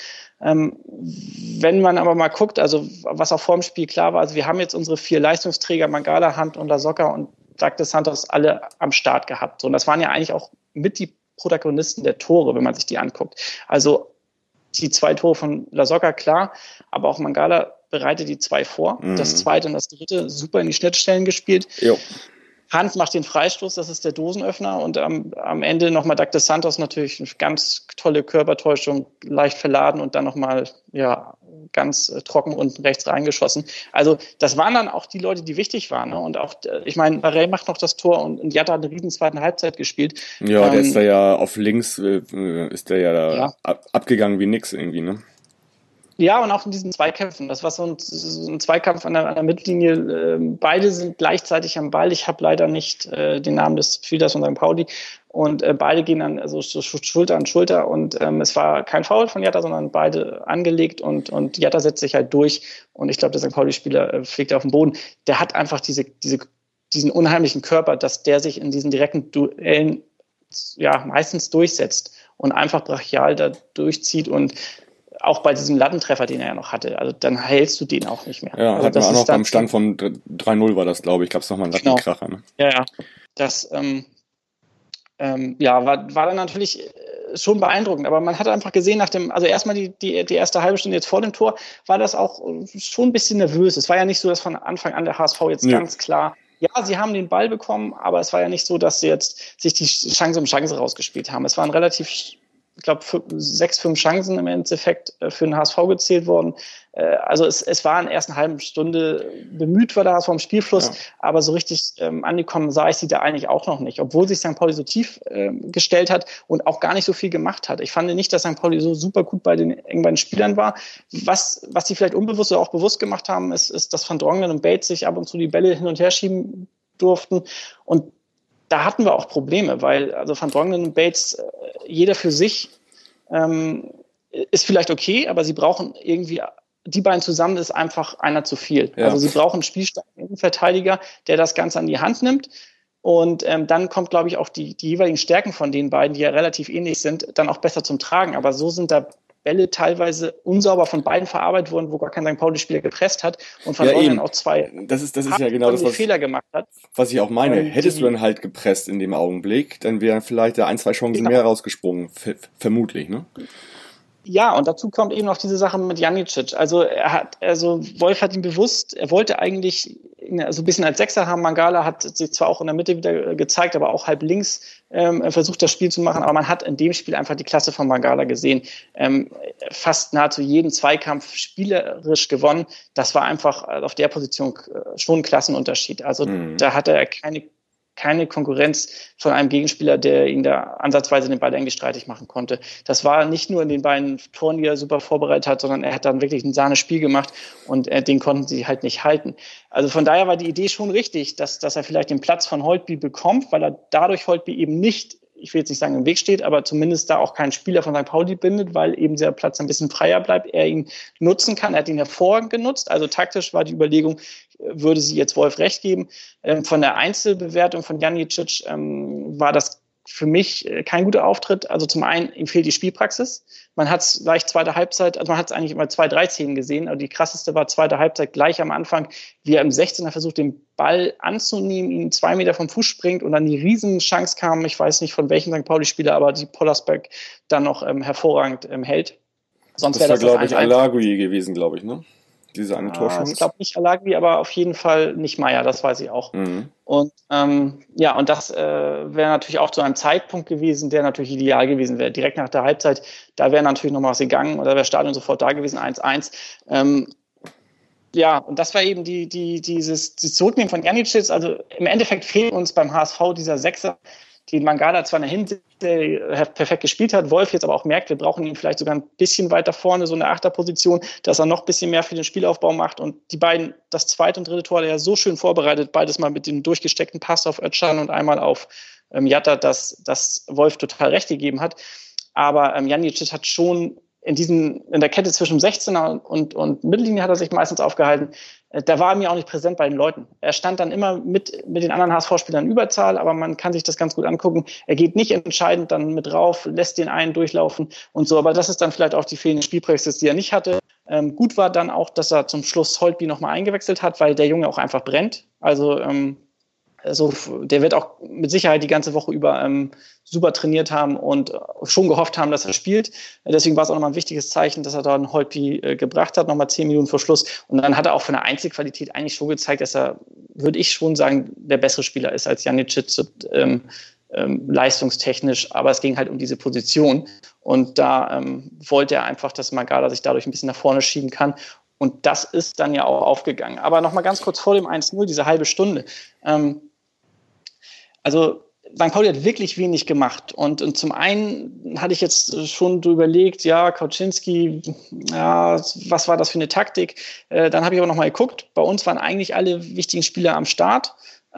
D: Wenn man aber mal guckt, also was auch vor dem Spiel klar war, also wir haben jetzt unsere 4 Leistungsträger, Mangala, Hand und Lasogga und Douglas Santos alle am Start gehabt. So, und das waren ja eigentlich auch mit die Protagonisten der Tore, wenn man sich die anguckt. Also die 2 Tore von Lasogga, klar, aber auch Mangala bereitet die 2 vor. Das zweite und das dritte super in die Schnittstellen gespielt.
B: Jo.
D: Hand macht den Freistoß, das ist der Dosenöffner und am Ende nochmal Douglas Santos natürlich eine ganz tolle Körpertäuschung, leicht verladen und dann nochmal ganz trocken unten rechts reingeschossen. Also das waren dann auch die Leute, die wichtig waren. Ne? Und auch, ich meine, Barrey macht noch das Tor und Jatta hat eine riesen zweiten Halbzeit gespielt.
B: Ja, der ist da ja auf links, ist der ja abgegangen wie nix irgendwie, ne?
D: Ja, und auch in diesen Zweikämpfen. Das war so ein Zweikampf an der Mittellinie. Beide sind gleichzeitig am Ball. Ich habe leider nicht den Namen des Spielers von St. Pauli. Und beide gehen dann also Schulter an Schulter. Und es war kein Foul von Jatta, sondern beide angelegt. Und Jatta setzt sich halt durch. Und ich glaube, der St. Pauli-Spieler fliegt auf den Boden. Der hat einfach diesen unheimlichen Körper, dass der sich in diesen direkten Duellen meistens durchsetzt und einfach brachial da durchzieht und auch bei diesem Lattentreffer, den er ja noch hatte, also dann hältst du den auch nicht mehr.
B: Ja,
D: also
B: hat man auch noch beim Stand von 3-0 war das, glaube ich. Gab es nochmal einen Lattenkracher. Ne?
D: Ja. Das war dann natürlich schon beeindruckend, aber man hat einfach gesehen, also erstmal die erste halbe Stunde jetzt vor dem Tor, war das auch schon ein bisschen nervös. Es war ja nicht so, dass von Anfang an der HSV jetzt ganz klar, sie haben den Ball bekommen, aber es war ja nicht so, dass sie jetzt sich die Chance um Chance rausgespielt haben. Es waren relativ, ich glaube, 6-5 Chancen im Endeffekt für den HSV gezählt worden. Also es war in der ersten halben Stunde bemüht, war der HSV im Spielfluss, aber so richtig angekommen sah ich sie da eigentlich auch noch nicht, obwohl sich St. Pauli so tief gestellt hat und auch gar nicht so viel gemacht hat. Ich fand nicht, dass St. Pauli so super gut bei den Spielern war. Was sie vielleicht unbewusst oder auch bewusst gemacht haben, ist, dass Van Drongelen und Bates sich ab und zu die Bälle hin und her schieben durften und da hatten wir auch Probleme, weil also Van Drongelen und Bates, jeder für sich ist vielleicht okay, aber sie brauchen irgendwie, die beiden zusammen ist einfach einer zu viel. Ja. Also sie brauchen einen spielstarken Innenverteidiger, der das Ganze an die Hand nimmt und dann kommt, glaube ich, auch die jeweiligen Stärken von den beiden, die ja relativ ähnlich sind, dann auch besser zum Tragen. Aber so sind da Bälle teilweise unsauber von beiden verarbeitet wurden, wo gar kein St. Pauli-Spieler gepresst hat und von Drongelen auch 2
B: das ist ja genau das,
D: Fehler gemacht hat.
B: Was ich auch meine. Hättest du dann halt gepresst in dem Augenblick, dann wären vielleicht da 1-2 Chancen mehr rausgesprungen. Vermutlich, ne?
D: Ja, und dazu kommt eben noch diese Sache mit Janicic. Also Wolf hat ihn bewusst, er wollte eigentlich so ein bisschen als Sechser haben. Mangala hat sich zwar auch in der Mitte wieder gezeigt, aber auch halb links versucht, das Spiel zu machen. Aber man hat in dem Spiel einfach die Klasse von Mangala gesehen. Fast nahezu jeden Zweikampf spielerisch gewonnen. Das war einfach auf der Position schon ein Klassenunterschied. Also da hatte er keine Konkurrenz von einem Gegenspieler, der ihn da ansatzweise den Ball eigentlich streitig machen konnte. Das war nicht nur in den beiden Toren, die er super vorbereitet hat, sondern er hat dann wirklich ein Sahnespiel gemacht und den konnten sie halt nicht halten. Also von daher war die Idee schon richtig, dass er vielleicht den Platz von Holtby bekommt, weil er dadurch Holtby eben nicht, ich will jetzt nicht sagen im Weg steht, aber zumindest da auch keinen Spieler von St. Pauli bindet, weil eben der Platz ein bisschen freier bleibt, er ihn nutzen kann. Er hat ihn hervorragend genutzt. Also taktisch war die Überlegung, würde sie jetzt Wolf recht geben. Von der Einzelbewertung von Janicic war das für mich kein guter Auftritt. Also zum einen, ihm fehlt die Spielpraxis. Man hat es gleich zweite Halbzeit, also man hat es eigentlich immer 2-3 Szenen gesehen, aber die krasseste war zweite Halbzeit gleich am Anfang, wie er im 16er versucht, den Ball anzunehmen, ihn 2 Meter vom Fuß springt und dann die Riesenchance kam, ich weiß nicht von welchem St. Pauli-Spieler, aber die Pollersbeck dann noch hervorragend hält.
B: Sonst das war, glaube ich, Alagui gewesen, glaube ich, ne? Diese eine Torchance?
D: Ich glaube nicht Alagui, aber auf jeden Fall nicht Meier, das weiß ich auch. Und und das wäre natürlich auch zu einem Zeitpunkt gewesen, der natürlich ideal gewesen wäre. Direkt nach der Halbzeit, da wäre natürlich noch mal was gegangen oder wäre Stadion sofort da gewesen, 1-1. Und das war eben dieses Zurücknehmen von Janicic. Also im Endeffekt fehlt uns beim HSV dieser Sechser, den Mangala zwar in der Hinsicht perfekt gespielt hat, Wolf jetzt aber auch merkt, wir brauchen ihn vielleicht sogar ein bisschen weiter vorne, so eine Achterposition, dass er noch ein bisschen mehr für den Spielaufbau macht und die beiden, das zweite und dritte Tor, der ja so schön vorbereitet, beides mal mit dem durchgesteckten Pass auf Özcan und einmal auf Jatta, dass Wolf total recht gegeben hat, aber Janicic hat schon in der Kette zwischen 16er und Mittellinie hat er sich meistens aufgehalten. Da war er mir auch nicht präsent bei den Leuten. Er stand dann immer mit den anderen HSV-Spielern in Überzahl, aber man kann sich das ganz gut angucken. Er geht nicht entscheidend dann mit rauf, lässt den einen durchlaufen und so. Aber das ist dann vielleicht auch die fehlende Spielpraxis, die er nicht hatte. Gut war dann auch, dass er zum Schluss Holtby nochmal eingewechselt hat, weil der Junge auch einfach brennt. Also der wird auch mit Sicherheit die ganze Woche über super trainiert haben und schon gehofft haben, dass er spielt. Deswegen war es auch nochmal ein wichtiges Zeichen, dass er da einen Holtby gebracht hat, nochmal 10 Minuten vor Schluss. Und dann hat er auch von der Einzelqualität eigentlich schon gezeigt, dass er, würde ich schon sagen, der bessere Spieler ist als Janicic leistungstechnisch. Aber es ging halt um diese Position. Und da wollte er einfach, dass Mangala sich dadurch ein bisschen nach vorne schieben kann. Und das ist dann ja auch aufgegangen. Aber nochmal ganz kurz vor dem 1-0, diese halbe Stunde. Also St. Pauli hat wirklich wenig gemacht. Und zum einen hatte ich jetzt schon überlegt, Kauczynski, was war das für eine Taktik? Dann habe ich aber nochmal geguckt. Bei uns waren eigentlich alle wichtigen Spieler am Start.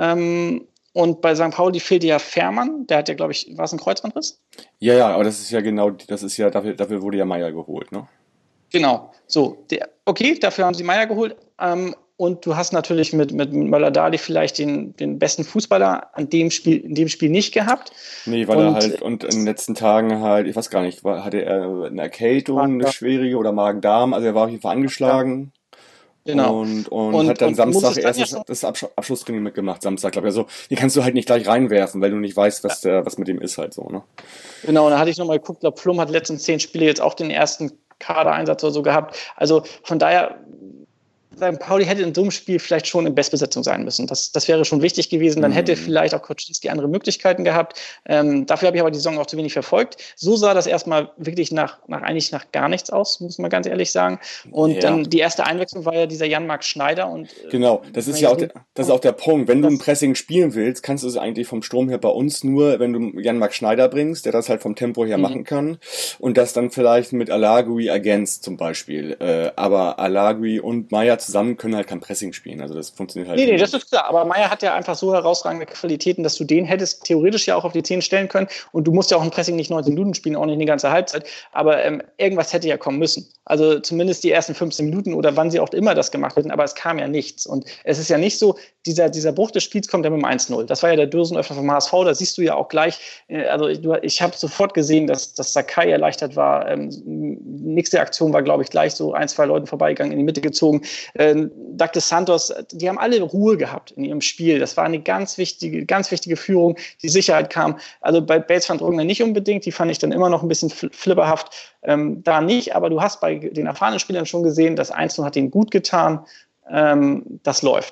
D: Und bei St. Pauli fehlte ja Fährmann. Der hat ja, glaube ich, war es ein Kreuzbandriss?
B: Ja, aber das ist ja genau, dafür wurde ja Meier geholt, ne?
D: Genau. So, dafür haben sie Meier geholt. Und du hast natürlich mit Möller-Dali vielleicht den besten Fußballer in dem Spiel nicht gehabt.
B: Nee, weil er halt, und in den letzten Tagen halt, ich weiß gar nicht, hatte er eine Erkältung, eine schwierige oder Magen-Darm, also er war auf jeden Fall angeschlagen.
D: Genau.
B: Und hat dann Samstag erst das Abschlusstraining mitgemacht, Samstag, glaube ich. Also, die kannst du halt nicht gleich reinwerfen, weil du nicht weißt, was mit dem ist halt so, ne?
D: Genau, und da hatte ich nochmal geguckt, glaube Pflum hat letzten 10 Spiele jetzt auch den ersten Kadereinsatz oder so gehabt. Also von daher, St. Pauli hätte in so einem Spiel vielleicht schon in Bestbesetzung sein müssen. Das wäre schon wichtig gewesen. Dann hätte vielleicht auch Kauczynski andere Möglichkeiten gehabt. Dafür habe ich aber die Saison auch zu wenig verfolgt. So sah das erstmal wirklich eigentlich nach gar nichts aus, muss man ganz ehrlich sagen. Und dann die erste Einwechslung war ja dieser Jan-Marc Schneider. Und
B: genau, das ist ja auch der Punkt. Wenn du ein Pressing spielen willst, kannst du es eigentlich vom Strom her bei uns nur, wenn du Jan-Marc Schneider bringst, der das halt vom Tempo her machen kann und das dann vielleicht mit Alagui ergänzt zum Beispiel. Aber Alagui und Meier zusammen können halt kein Pressing spielen. Also das funktioniert halt nicht.
D: Nee, das ist klar. Aber Meier hat ja einfach so herausragende Qualitäten, dass du den hättest theoretisch ja auch auf die 10 stellen können. Und du musst ja auch ein Pressing nicht 19 Minuten spielen, auch nicht eine ganze Halbzeit. Aber irgendwas hätte ja kommen müssen. Also zumindest die ersten 15 Minuten oder wann sie auch immer das gemacht hätten. Aber es kam ja nichts. Und es ist ja nicht so, dieser Bruch des Spiels kommt ja mit dem 1-0. Das war ja der Dosenöffner vom HSV. Da siehst du ja auch gleich, also ich habe sofort gesehen, dass Sakai erleichtert war. Nächste Aktion war, glaube ich, gleich so 1-2 Leuten vorbeigegangen, in die Mitte gezogen. Douglas Santos, die haben alle Ruhe gehabt in ihrem Spiel. Das war eine ganz wichtige Führung. Die Sicherheit kam. Also bei Bates van Drongelen nicht unbedingt. Die fand ich dann immer noch ein bisschen flipperhaft. Da nicht, aber du hast bei den erfahrenen Spielern schon gesehen, das 1-0 hat ihnen gut getan. Das läuft.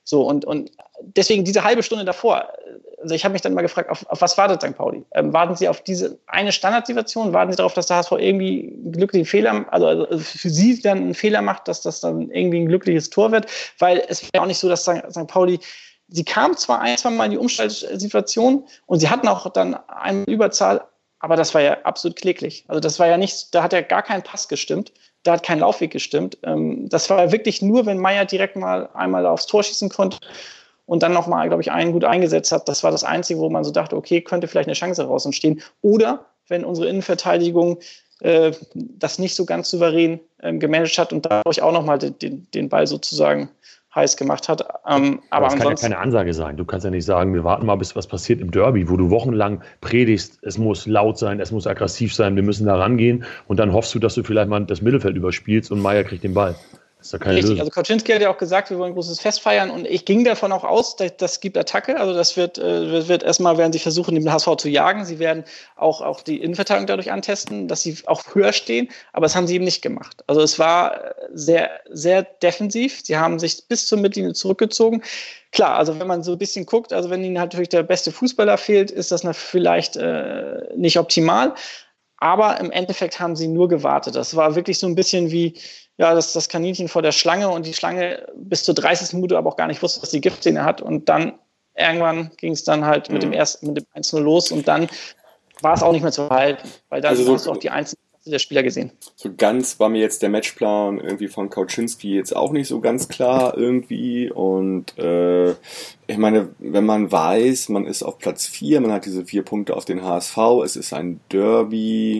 D: So, und deswegen diese halbe Stunde davor, also ich habe mich dann mal gefragt, auf was wartet St. Pauli? Warten Sie auf diese eine Standardsituation? Warten Sie darauf, dass der HSV irgendwie einen glücklichen Fehler, also für Sie dann einen Fehler macht, dass das dann irgendwie ein glückliches Tor wird? Weil es wäre auch nicht so, dass St. Pauli, sie kam zwar ein, zwei Mal in die Umschaltsituation und sie hatten auch dann eine Überzahl, aber das war ja absolut kläglich. Also das war ja nichts, da hat ja gar kein Pass gestimmt, da hat kein Laufweg gestimmt. Das war wirklich nur, wenn Meier direkt mal einmal aufs Tor schießen konnte und dann nochmal, glaube ich, einen gut eingesetzt hat. Das war das Einzige, wo man so dachte, okay, könnte vielleicht eine Chance daraus entstehen. Oder wenn unsere Innenverteidigung das nicht so ganz souverän gemanagt hat und dadurch auch nochmal den Ball sozusagen heiß gemacht hat. Aber
C: das kann ja keine Ansage sein. Du kannst ja nicht sagen, wir warten mal, bis was passiert im Derby, wo du wochenlang predigst, es muss laut sein, es muss aggressiv sein, wir müssen da rangehen und dann hoffst du, dass du vielleicht mal das Mittelfeld überspielst und Meier kriegt den Ball. Das ist doch keine
D: Richtig,
C: Lösung.
D: also Kaczynski hat ja auch gesagt, wir wollen ein großes Fest feiern und ich ging davon auch aus, das gibt Attacke, also das wird erstmal, werden sie versuchen, den HSV zu jagen, sie werden auch die Innenverteidigung dadurch antesten, dass sie auch höher stehen, aber das haben sie eben nicht gemacht. Also es war sehr, sehr defensiv, sie haben sich bis zur Mittellinie zurückgezogen. Klar, also wenn man so ein bisschen guckt, also wenn ihnen natürlich der beste Fußballer fehlt, ist das vielleicht nicht optimal, aber im Endeffekt haben sie nur gewartet. Das war wirklich so ein bisschen wie das Kaninchen vor der Schlange und die Schlange bis zur 30. Minute aber auch gar nicht wusste, dass die Giftzähne hat und dann irgendwann ging es dann halt mit dem 1-0 los und dann war es auch nicht mehr zu halten, weil dann hast du auch die einzelnen der Spieler gesehen.
B: So ganz war mir jetzt der Matchplan irgendwie von Kaczynski jetzt auch nicht so ganz klar irgendwie und ich meine, wenn man weiß, man ist auf Platz 4, man hat diese 4 Punkte auf den HSV, es ist ein Derby,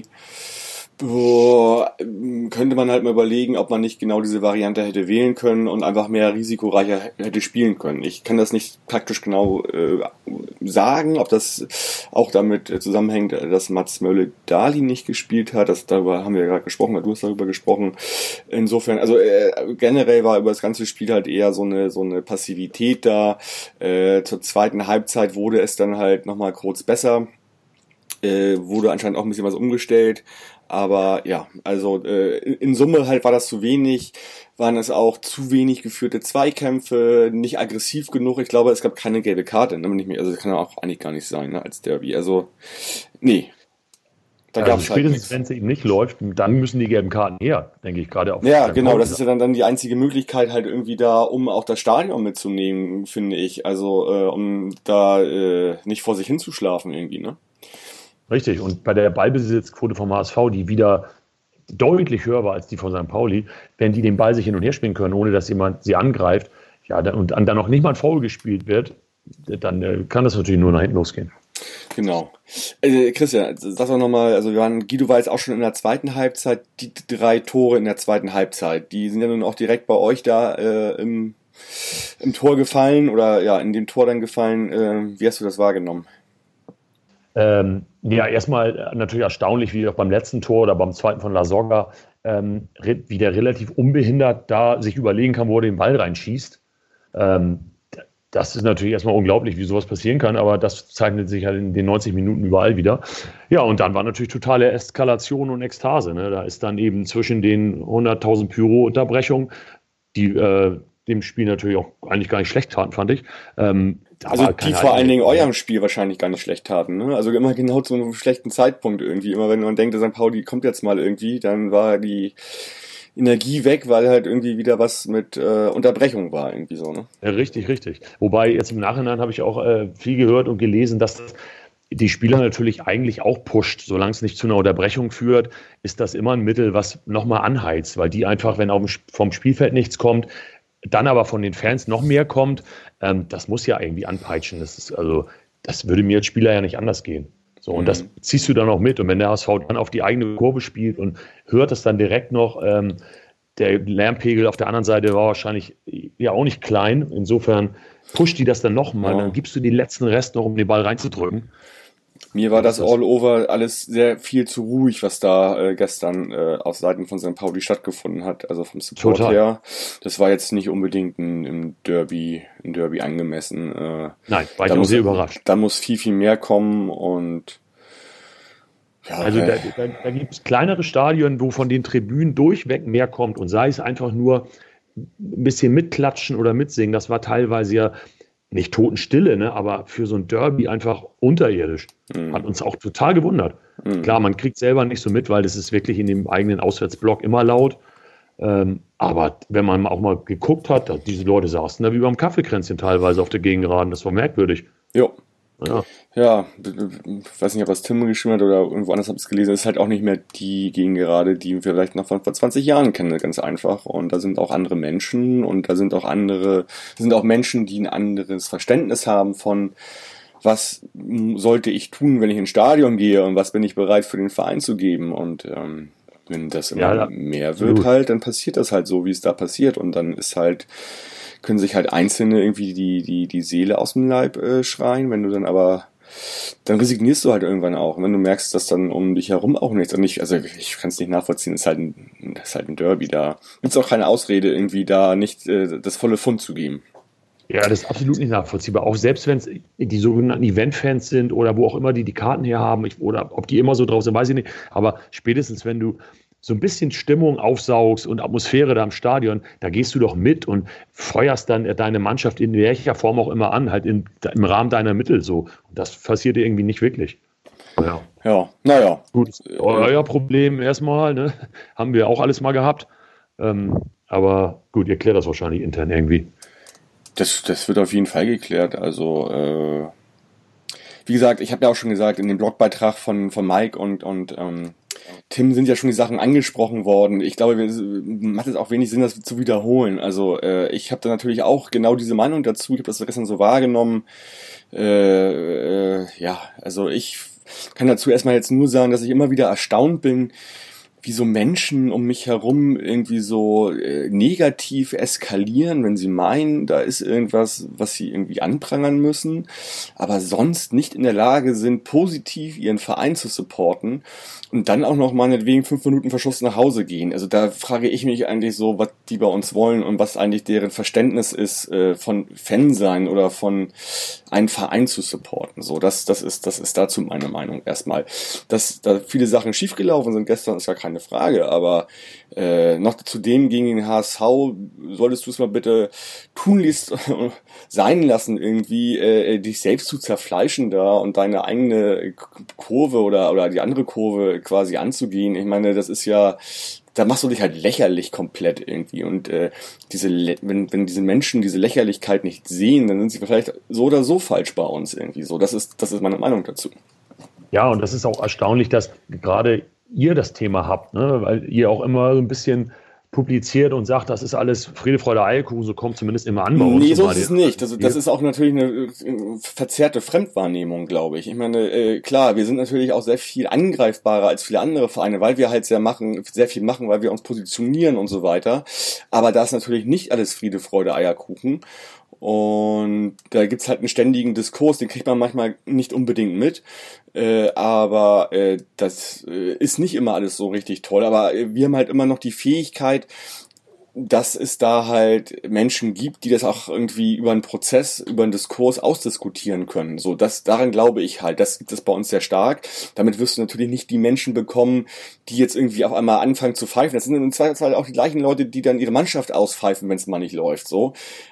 B: könnte man halt mal überlegen, ob man nicht genau diese Variante hätte wählen können und einfach mehr risikoreicher hätte spielen können. Ich kann das nicht praktisch genau sagen, ob das auch damit zusammenhängt, dass Mats Mölle-Dali nicht gespielt hat. Darüber haben wir ja gerade gesprochen, weil du hast darüber gesprochen. Insofern, also generell war über das ganze Spiel halt eher so eine Passivität da. Zur zweiten Halbzeit wurde es dann halt nochmal kurz besser. Wurde anscheinend auch ein bisschen was umgestellt. Aber ja, also in Summe halt war das zu wenig, waren es auch zu wenig geführte Zweikämpfe, nicht aggressiv genug. Ich glaube, es gab keine gelbe Karte, ne? Also das kann ja auch eigentlich gar nicht sein, ne, als Derby. Also, nee.
C: Da gab es spätestens, wenn es eben nicht läuft, dann müssen die gelben Karten her, denke ich, gerade auf.
B: Ja, genau, das ist ja dann die einzige Möglichkeit halt irgendwie da, um auch das Stadion mitzunehmen, finde ich. Also, um da nicht vor sich hinzuschlafen irgendwie, ne?
C: Richtig, und bei der Ballbesitzquote vom HSV, die wieder deutlich höher war als die von St. Pauli, wenn die den Ball sich hin und her spielen können, ohne dass jemand sie angreift, und dann noch nicht mal ein Foul gespielt wird, dann kann das natürlich nur nach hinten losgehen.
B: Genau. Christian, sag doch nochmal, also Guido war jetzt auch schon in der zweiten Halbzeit, die 3 Tore in der zweiten Halbzeit, die sind ja nun auch direkt bei euch da im Tor gefallen oder ja, in dem Tor dann gefallen. Wie hast du das wahrgenommen?
C: Erstmal natürlich erstaunlich, wie auch beim letzten Tor oder beim zweiten von Lasogga, wie der relativ unbehindert da sich überlegen kann, wo er den Ball reinschießt. Das ist natürlich erstmal unglaublich, wie sowas passieren kann, aber das zeichnet sich halt in den 90 Minuten überall wieder. Ja, und dann war natürlich totale Eskalation und Ekstase. Ne? Da ist dann eben zwischen den 100.000 Pyro-Unterbrechungen, die dem Spiel natürlich auch eigentlich gar nicht schlecht taten, fand ich.
B: Also die vor allen Dingen eurem Spiel wahrscheinlich gar nicht schlecht taten, ne? Also immer genau zu einem schlechten Zeitpunkt irgendwie. Immer wenn man denkt, St. Pauli kommt jetzt mal irgendwie, dann war die Energie weg, weil halt irgendwie wieder was mit Unterbrechung war, irgendwie so, ne?
C: Ja, richtig, richtig. Wobei jetzt im Nachhinein habe ich auch viel gehört und gelesen, dass die Spieler natürlich eigentlich auch pusht. Solange es nicht zu einer Unterbrechung führt, ist das immer ein Mittel, was nochmal anheizt, weil die einfach, wenn vom Spielfeld nichts kommt, dann aber von den Fans noch mehr kommt, das muss ja irgendwie anpeitschen. Das würde mir als Spieler ja nicht anders gehen. So, und das ziehst du dann auch mit. Und wenn der HSV dann auf die eigene Kurve spielt und hört es dann direkt noch, der Lärmpegel auf der anderen Seite war wahrscheinlich ja auch nicht klein. Insofern pusht die das dann nochmal. Ja. Dann gibst du den letzten Rest noch, um den Ball reinzudrücken.
B: Mir war das All-Over alles sehr viel zu ruhig, was da gestern auf Seiten von St. Pauli stattgefunden hat, also vom Support her. Das war jetzt nicht unbedingt ein Derby angemessen.
C: Nein, war ich auch sehr überrascht.
B: Da muss viel, viel mehr kommen und ja,
C: also da gibt es kleinere Stadien, wo von den Tribünen durchweg mehr kommt und sei es einfach nur ein bisschen mitklatschen oder mitsingen, das war teilweise ja nicht Totenstille, ne, aber für so ein Derby einfach unterirdisch. Hat uns auch total gewundert. Klar, man kriegt selber nicht so mit, weil das ist wirklich in dem eigenen Auswärtsblock immer laut. Aber wenn man auch mal geguckt hat, diese Leute saßen da wie beim Kaffeekränzchen teilweise auf der Gegengeraden, das war merkwürdig.
B: Jo. Ja, ich weiß nicht, ob das Tim geschrieben hat oder irgendwo anders habe ich es gelesen, ist halt auch nicht mehr die Gegengerade, die wir vielleicht noch vor 20 Jahren kennen, ganz einfach. Und da sind auch andere Menschen und da sind auch Menschen, die ein anderes Verständnis haben von, was sollte ich tun, wenn ich ins Stadion gehe und was bin ich bereit für den Verein zu geben. Und wenn das immer mehr wird halt, dann passiert das halt so, wie es da passiert. Und dann können sich halt Einzelne irgendwie die Seele aus dem Leib schreien, wenn du dann dann resignierst du halt irgendwann auch. Und wenn du merkst, dass dann um dich herum auch nichts, also ich kann es nicht nachvollziehen, ist halt ein Derby, da gibt's auch keine Ausrede, irgendwie da nicht das volle Pfund zu geben.
C: Ja, das ist absolut nicht nachvollziehbar. Auch selbst wenn es die sogenannten Event-Fans sind oder wo auch immer die Karten her haben, oder ob die immer so drauf sind, weiß ich nicht. Aber spätestens, wenn du so ein bisschen Stimmung aufsaugst und Atmosphäre da im Stadion, da gehst du doch mit und feuerst dann deine Mannschaft in welcher Form auch immer an, halt im Rahmen deiner Mittel so. Und das passiert irgendwie nicht wirklich.
B: Ja, naja.
C: Gut, euer Problem erstmal, ne? Haben wir auch alles mal gehabt. Aber gut, ihr klärt das wahrscheinlich intern irgendwie.
B: Das wird auf jeden Fall geklärt. Also, wie gesagt, ich habe ja auch schon gesagt, in dem Blogbeitrag von Mike und Tim sind ja schon die Sachen angesprochen worden. Ich glaube, macht es auch wenig Sinn, das zu wiederholen. Also ich habe da natürlich auch genau diese Meinung dazu. Ich habe das gestern so wahrgenommen. Also ich kann dazu erstmal jetzt nur sagen, dass ich immer wieder erstaunt bin, wie so Menschen um mich herum irgendwie so negativ eskalieren, wenn sie meinen, da ist irgendwas, was sie irgendwie anprangern müssen, aber sonst nicht in der Lage sind, positiv ihren Verein zu supporten und dann auch noch meinetwegen 5 Minuten Verschluss nach Hause gehen. Also da frage ich mich eigentlich so, was die bei uns wollen und was eigentlich deren Verständnis ist von Fan sein oder von einen Verein zu supporten. So, das ist dazu meine Meinung erstmal. Dass da viele Sachen schiefgelaufen sind gestern, ist ja keine Frage, aber noch zudem gegen den HSV solltest du es mal bitte tunlichst sein lassen, irgendwie dich selbst zu zerfleischen da und deine eigene Kurve oder die andere Kurve quasi anzugehen. Ich meine, das ist ja, da machst du dich halt lächerlich komplett irgendwie und wenn diese Menschen diese Lächerlichkeit nicht sehen, dann sind sie vielleicht so oder so falsch bei uns irgendwie so. Das ist meine Meinung dazu.
C: Ja, und das ist auch erstaunlich, dass gerade ihr das Thema habt, ne? Weil ihr auch immer so ein bisschen publiziert und sagt, das ist alles Friede, Freude, Eierkuchen, so kommt zumindest immer an bei uns.
B: Nee, so ist es nicht. Das ist auch natürlich eine verzerrte Fremdwahrnehmung, glaube ich. Ich meine, klar, wir sind natürlich auch sehr viel angreifbarer als viele andere Vereine, weil wir halt sehr viel machen, weil wir uns positionieren und so weiter. Aber da ist natürlich nicht alles Friede, Freude, Eierkuchen. Und da gibt's halt einen ständigen Diskurs, den kriegt man manchmal nicht unbedingt mit, aber das ist nicht immer alles so richtig toll, aber wir haben halt immer noch die Fähigkeit, dass es da halt Menschen gibt, die das auch irgendwie über einen Prozess, über einen Diskurs ausdiskutieren können. So, daran glaube ich halt. Das gibt es bei uns sehr stark. Damit wirst du natürlich nicht die Menschen bekommen, die jetzt irgendwie auf einmal anfangen zu pfeifen. Das sind im Zweifelsfall auch die gleichen Leute, die dann ihre Mannschaft auspfeifen, wenn es mal nicht läuft. So,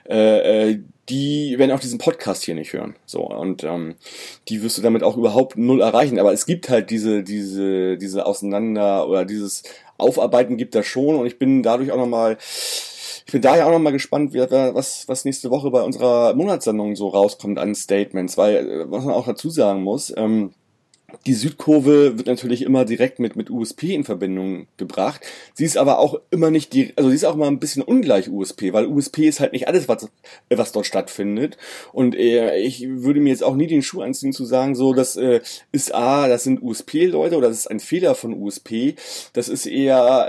B: die werden auch diesen Podcast hier nicht hören. So, und die wirst du damit auch überhaupt null erreichen. Aber es gibt halt diese dieses Aufarbeiten gibt das schon und ich bin daher auch nochmal gespannt, was nächste Woche bei unserer Monatssendung so rauskommt an Statements, weil, was man auch dazu sagen muss, die Südkurve wird natürlich immer direkt mit USP in Verbindung gebracht. Sie ist aber auch immer nicht sie ist auch immer ein bisschen ungleich USP, weil USP ist halt nicht alles, was dort stattfindet. Und ich würde mir jetzt auch nie den Schuh anziehen zu sagen, so, das sind USP-Leute oder das ist ein Fehler von USP. Das ist eher,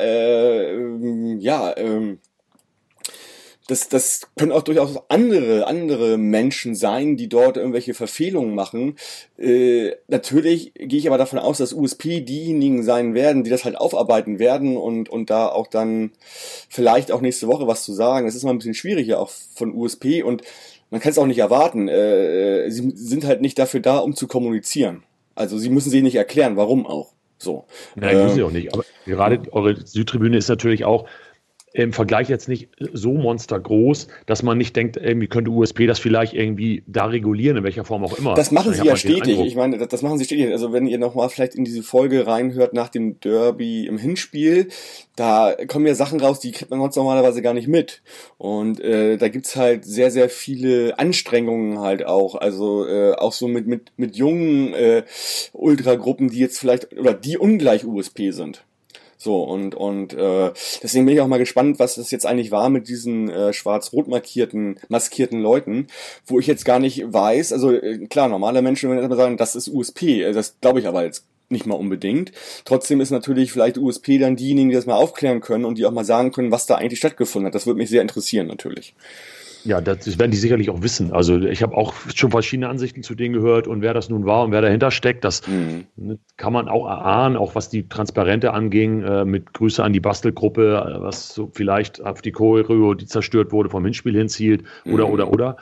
B: das können auch durchaus andere Menschen sein, die dort irgendwelche Verfehlungen machen. Natürlich gehe ich aber davon aus, dass USP diejenigen sein werden, die das halt aufarbeiten werden und da auch dann vielleicht auch nächste Woche was zu sagen. Das ist mal ein bisschen schwieriger auch von USP und man kann es auch nicht erwarten. Sie sind halt nicht dafür da, um zu kommunizieren. Also sie müssen sich nicht erklären, warum auch. So.
C: Nein, müssen sie auch nicht. Aber gerade eure Südtribüne ist natürlich auch im Vergleich jetzt nicht so monstergroß, dass man nicht denkt, irgendwie könnte USP das vielleicht irgendwie da regulieren, in welcher Form auch immer.
B: Das machen sie ja stetig. Ich meine, das machen sie stetig. Also wenn ihr nochmal vielleicht in diese Folge reinhört nach dem Derby im Hinspiel, da kommen ja Sachen raus, die kriegt man sonst normalerweise gar nicht mit. Und da gibt's halt sehr, sehr viele Anstrengungen halt auch. Also auch so mit jungen Ultragruppen, die jetzt vielleicht oder die ungleich USP sind. So, und deswegen bin ich auch mal gespannt, was das jetzt eigentlich war mit diesen schwarz-rot maskierten Leuten, wo ich jetzt gar nicht weiß, also klar, normale Menschen würden erstmal sagen, das ist USP, das glaube ich aber jetzt nicht mal unbedingt. Trotzdem ist natürlich vielleicht USP dann diejenigen, die das mal aufklären können und die auch mal sagen können, was da eigentlich stattgefunden hat. Das würde mich sehr interessieren natürlich.
C: Ja, das werden die sicherlich auch wissen. Also ich habe auch schon verschiedene Ansichten zu denen gehört und wer das nun war und wer dahinter steckt, das kann man auch erahnen, auch was die Transparente anging, mit Grüße an die Bastelgruppe, was so vielleicht auf die Choreo, die zerstört wurde, vom Hinspiel hinzielt oder.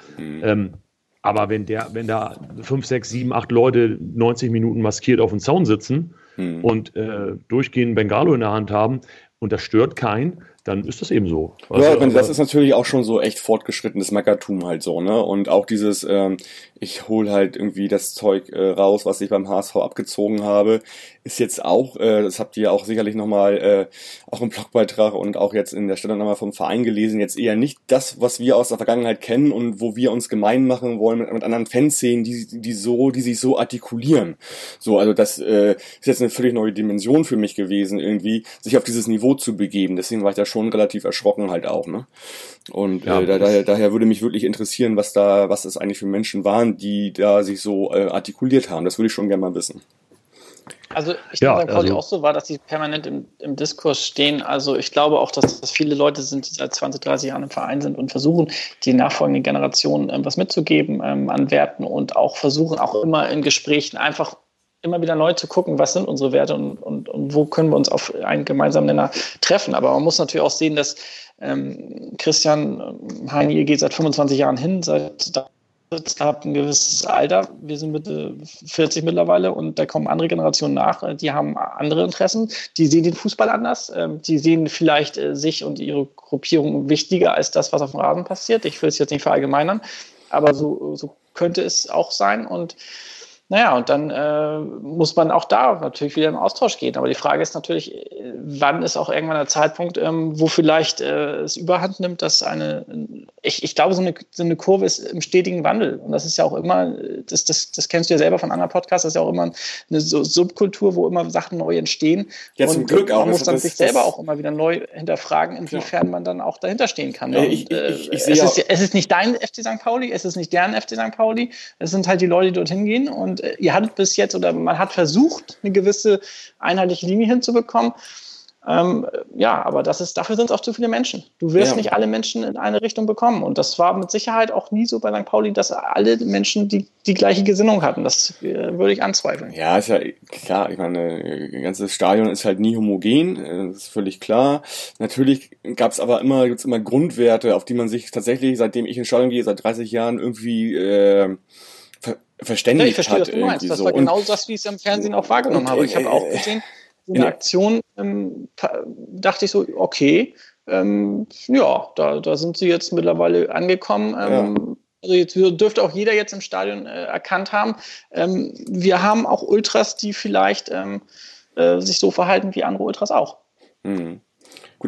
C: Aber wenn da 5, 6, 7, 8 Leute 90 Minuten maskiert auf dem Zaun sitzen und durchgehend Bengalo in der Hand haben und das stört keinen, dann ist das eben so.
B: Also, ja, das ist natürlich auch schon so echt fortgeschrittenes Mackertum halt so, ne? Und auch dieses, ich hole halt irgendwie das Zeug raus, was ich beim HSV abgezogen habe, ist jetzt auch, das habt ihr auch sicherlich nochmal auch im Blogbeitrag und auch jetzt in der Stellungnahme vom Verein gelesen, jetzt eher nicht das, was wir aus der Vergangenheit kennen und wo wir uns gemein machen wollen mit anderen Fanszenen, die sich so artikulieren. So, also das ist jetzt eine völlig neue Dimension für mich gewesen, irgendwie sich auf dieses Niveau zu begeben. Deswegen war ich da schon relativ erschrocken halt auch, ne? Und ja, daher würde mich wirklich interessieren, was das eigentlich für Menschen waren, die da sich so artikuliert haben. Das würde ich schon gerne mal wissen.
D: Also ich denke, Pauli auch so war, dass die permanent im Diskurs stehen. Also ich glaube auch, dass das viele Leute sind, die seit 20, 30 Jahren im Verein sind und versuchen, die nachfolgenden Generationen was mitzugeben an Werten und auch versuchen, auch immer in Gesprächen einfach immer wieder neu zu gucken, was sind unsere Werte und wo können wir uns auf einen gemeinsamen Nenner treffen. Aber man muss natürlich auch sehen, dass Christian Heini, ihr geht seit 25 Jahren hin, habt ein gewisses Alter, wir sind Mitte 40 mittlerweile und da kommen andere Generationen nach, die haben andere Interessen, die sehen den Fußball anders, die sehen vielleicht sich und ihre Gruppierung wichtiger als das, was auf dem Rasen passiert. Ich will es jetzt nicht verallgemeinern, aber so könnte es auch sein und naja, und dann muss man auch da natürlich wieder im Austausch gehen. Aber die Frage ist natürlich, wann ist auch irgendwann der Zeitpunkt, wo vielleicht es überhand nimmt, dass ich glaube, so eine Kurve ist im stetigen Wandel. Und das ist ja auch immer, das kennst du ja selber von anderen Podcasts, das ist ja auch immer eine Subkultur, wo immer Sachen neu entstehen.
B: Ja, zum Glück auch.
D: Man muss dann sich selber auch immer wieder neu hinterfragen, inwiefern man dann auch dahinter stehen kann. Es ist nicht dein FC St. Pauli, es ist nicht deren FC St. Pauli, es sind halt die Leute, die dorthin gehen und ihr hattet bis jetzt oder man hat versucht, eine gewisse einheitliche Linie hinzubekommen. Aber dafür sind es auch zu viele Menschen. Du wirst nicht alle Menschen in eine Richtung bekommen. Und das war mit Sicherheit auch nie so bei St. Pauli, dass alle Menschen die gleiche Gesinnung hatten. Das würde ich anzweifeln.
B: Ja, ist ja klar. Ich meine, ein ganzes Stadion ist halt nie homogen. Das ist völlig klar. Natürlich gibt's immer Grundwerte, auf die man sich tatsächlich, seitdem ich ins Stadion gehe, seit 30 Jahren irgendwie verständigt
D: ich verstehe,
B: hat.
D: Was du meinst. Das war genau das, wie ich es im Fernsehen auch wahrgenommen habe. Ich habe auch gesehen, in der Aktion dachte ich so, okay, da sind sie jetzt mittlerweile angekommen. Also jetzt dürfte auch jeder jetzt im Stadion erkannt haben. Wir haben auch Ultras, die vielleicht sich so verhalten wie andere Ultras auch.
B: Mhm. Gut,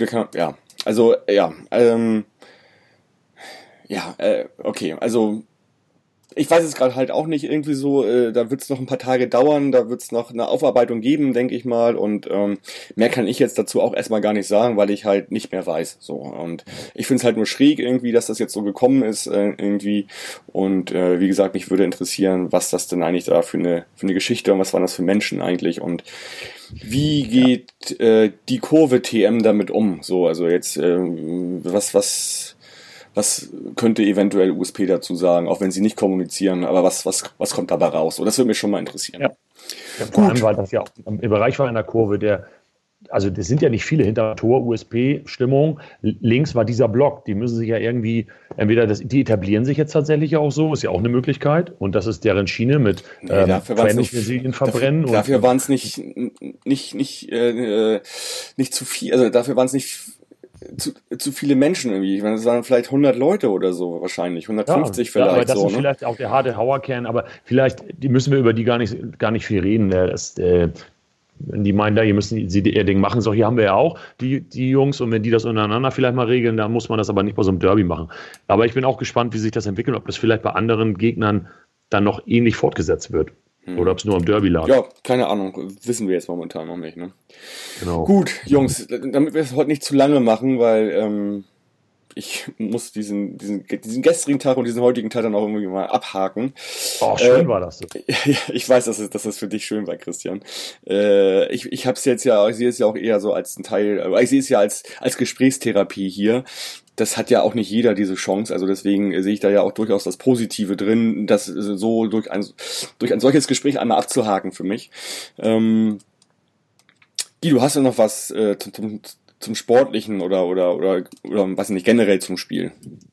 B: okay, also ich weiß es gerade halt auch nicht, irgendwie so, da wird es noch ein paar Tage dauern, da wird es noch eine Aufarbeitung geben, denke ich mal, und mehr kann ich jetzt dazu auch erstmal gar nicht sagen, weil ich halt nicht mehr weiß, so, und ich finde es halt nur schräg irgendwie, dass das jetzt so gekommen ist, irgendwie, und wie gesagt, mich würde interessieren, was das denn eigentlich da für eine Geschichte und was waren das für Menschen eigentlich und wie geht die Kurve TM damit um, so, also jetzt, was könnte eventuell USP dazu sagen, auch wenn sie nicht kommunizieren, aber was kommt dabei raus? So, das würde mich schon mal interessieren.
C: Ja, vor allem, weil das ja auch im Bereich war in der Kurve, also das sind ja nicht viele hinter Tor, USP-Stimmung. Links war dieser Block, die müssen sich ja irgendwie, die etablieren sich jetzt tatsächlich auch so, ist ja auch eine Möglichkeit. Und das ist deren Schiene mit
B: Trainingsutensilien
C: verbrennen.
B: Dafür waren es nicht zu viel, also dafür waren es nicht zu viele Menschen irgendwie. Ich meine, es waren vielleicht 100 Leute oder so wahrscheinlich, 150 vielleicht.
C: Aber das
B: so,
C: ist vielleicht auch der harte Hauerkern, aber vielleicht müssen wir über die gar nicht viel reden. Die meinen da, hier müssen sie ihr Ding machen. So, hier haben wir ja auch die Jungs, und wenn die das untereinander vielleicht mal regeln, dann muss man das aber nicht bei so einem Derby machen. Aber ich bin auch gespannt, wie sich das entwickelt, ob das vielleicht bei anderen Gegnern dann noch ähnlich fortgesetzt wird. Oder ob es nur am Derby lag.
B: Ja, keine Ahnung. Wissen wir jetzt momentan noch nicht. Ne?
C: Genau.
B: Gut, Jungs, damit wir es heute nicht zu lange machen, weil ich muss diesen gestrigen Tag und diesen heutigen Tag dann auch irgendwie mal abhaken.
C: Oh, schön war das.
B: Ja, ich weiß, dass das für dich schön war, Christian. Ich habe es jetzt ja, ich sehe es ja auch eher so als ein Teil, ich sehe es ja als Gesprächstherapie hier. Das hat ja auch nicht jeder diese Chance, also deswegen sehe ich da ja auch durchaus das Positive drin, das so durch ein solches Gespräch einmal abzuhaken für mich. Guido, hast du noch was zum Sportlichen oder was nicht, generell zum Spiel?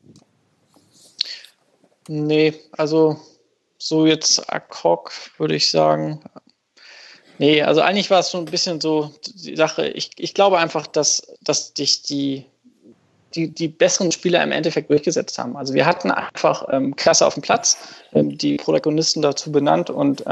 D: Nee, also so jetzt ad hoc würde ich sagen. Nee, also eigentlich war es so ein bisschen so die Sache. Ich glaube einfach, dass dich die besseren Spieler im Endeffekt durchgesetzt haben. Also wir hatten einfach Klasse auf dem Platz, die Protagonisten dazu benannt, und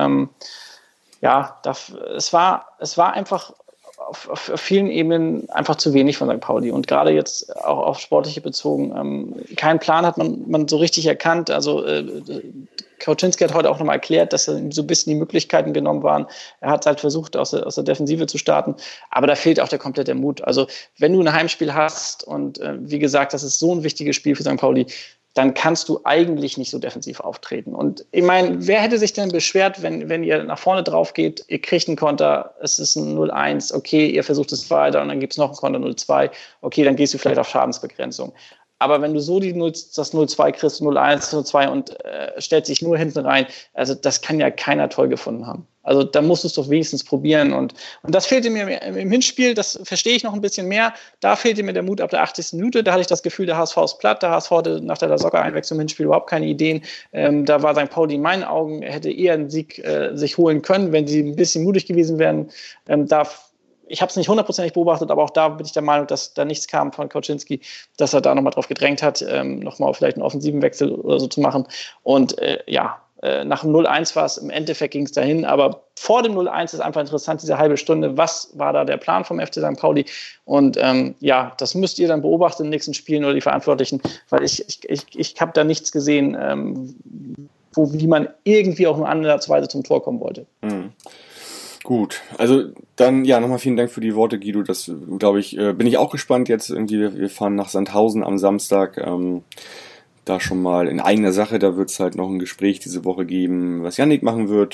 D: es war einfach auf vielen Ebenen einfach zu wenig von St. Pauli, und gerade jetzt auch auf Sportliche bezogen. Keinen Plan hat man so richtig erkannt. Also Kauczynski hat heute auch nochmal erklärt, dass so ein bisschen die Möglichkeiten genommen waren. Er hat halt versucht, aus der Defensive zu starten, aber da fehlt auch der komplette Mut. Also wenn du ein Heimspiel hast und wie gesagt, das ist so ein wichtiges Spiel für St. Pauli, dann kannst du eigentlich nicht so defensiv auftreten. Und ich meine, wer hätte sich denn beschwert, wenn ihr nach vorne drauf geht, ihr kriegt einen Konter, es ist ein 0-1, okay, ihr versucht es weiter und dann gibt es noch einen Konter 0-2, okay, dann gehst du vielleicht auf Schadensbegrenzung. Aber wenn du so das 0-2 kriegst, 0-1, 0-2 und stellst dich nur hinten rein, also das kann ja keiner toll gefunden haben. Also da musst du es doch wenigstens probieren. Und das fehlte mir im Hinspiel, das verstehe ich noch ein bisschen mehr. Da fehlte mir der Mut ab der 80. Minute. Da hatte ich das Gefühl, der HSV ist platt. Der HSV hatte nach der Lasogga-Einwechslung im Hinspiel überhaupt keine Ideen. Da war St. Pauli in meinen Augen, er hätte eher einen Sieg sich holen können, wenn sie ein bisschen mutig gewesen wären. Ich habe es nicht hundertprozentig beobachtet, aber auch da bin ich der Meinung, dass da nichts kam von Kauczynski, dass er da nochmal drauf gedrängt hat, nochmal vielleicht einen offensiven Wechsel oder so zu machen. Und nach dem 0-1 war es, im Endeffekt ging es dahin, aber vor dem 0-1 ist einfach interessant, diese halbe Stunde, was war da der Plan vom FC St. Pauli? Und das müsst ihr dann beobachten in den nächsten Spielen oder die Verantwortlichen, weil ich habe da nichts gesehen, wie man irgendwie auch nur ansatzweise zum Tor kommen wollte.
B: Mhm. Gut, also dann nochmal vielen Dank für die Worte, Guido. Das, glaube ich, bin ich auch gespannt jetzt. Irgendwie, wir fahren nach Sandhausen am Samstag. Da schon mal in eigener Sache, da wird es halt noch ein Gespräch diese Woche geben, was Yannick machen wird.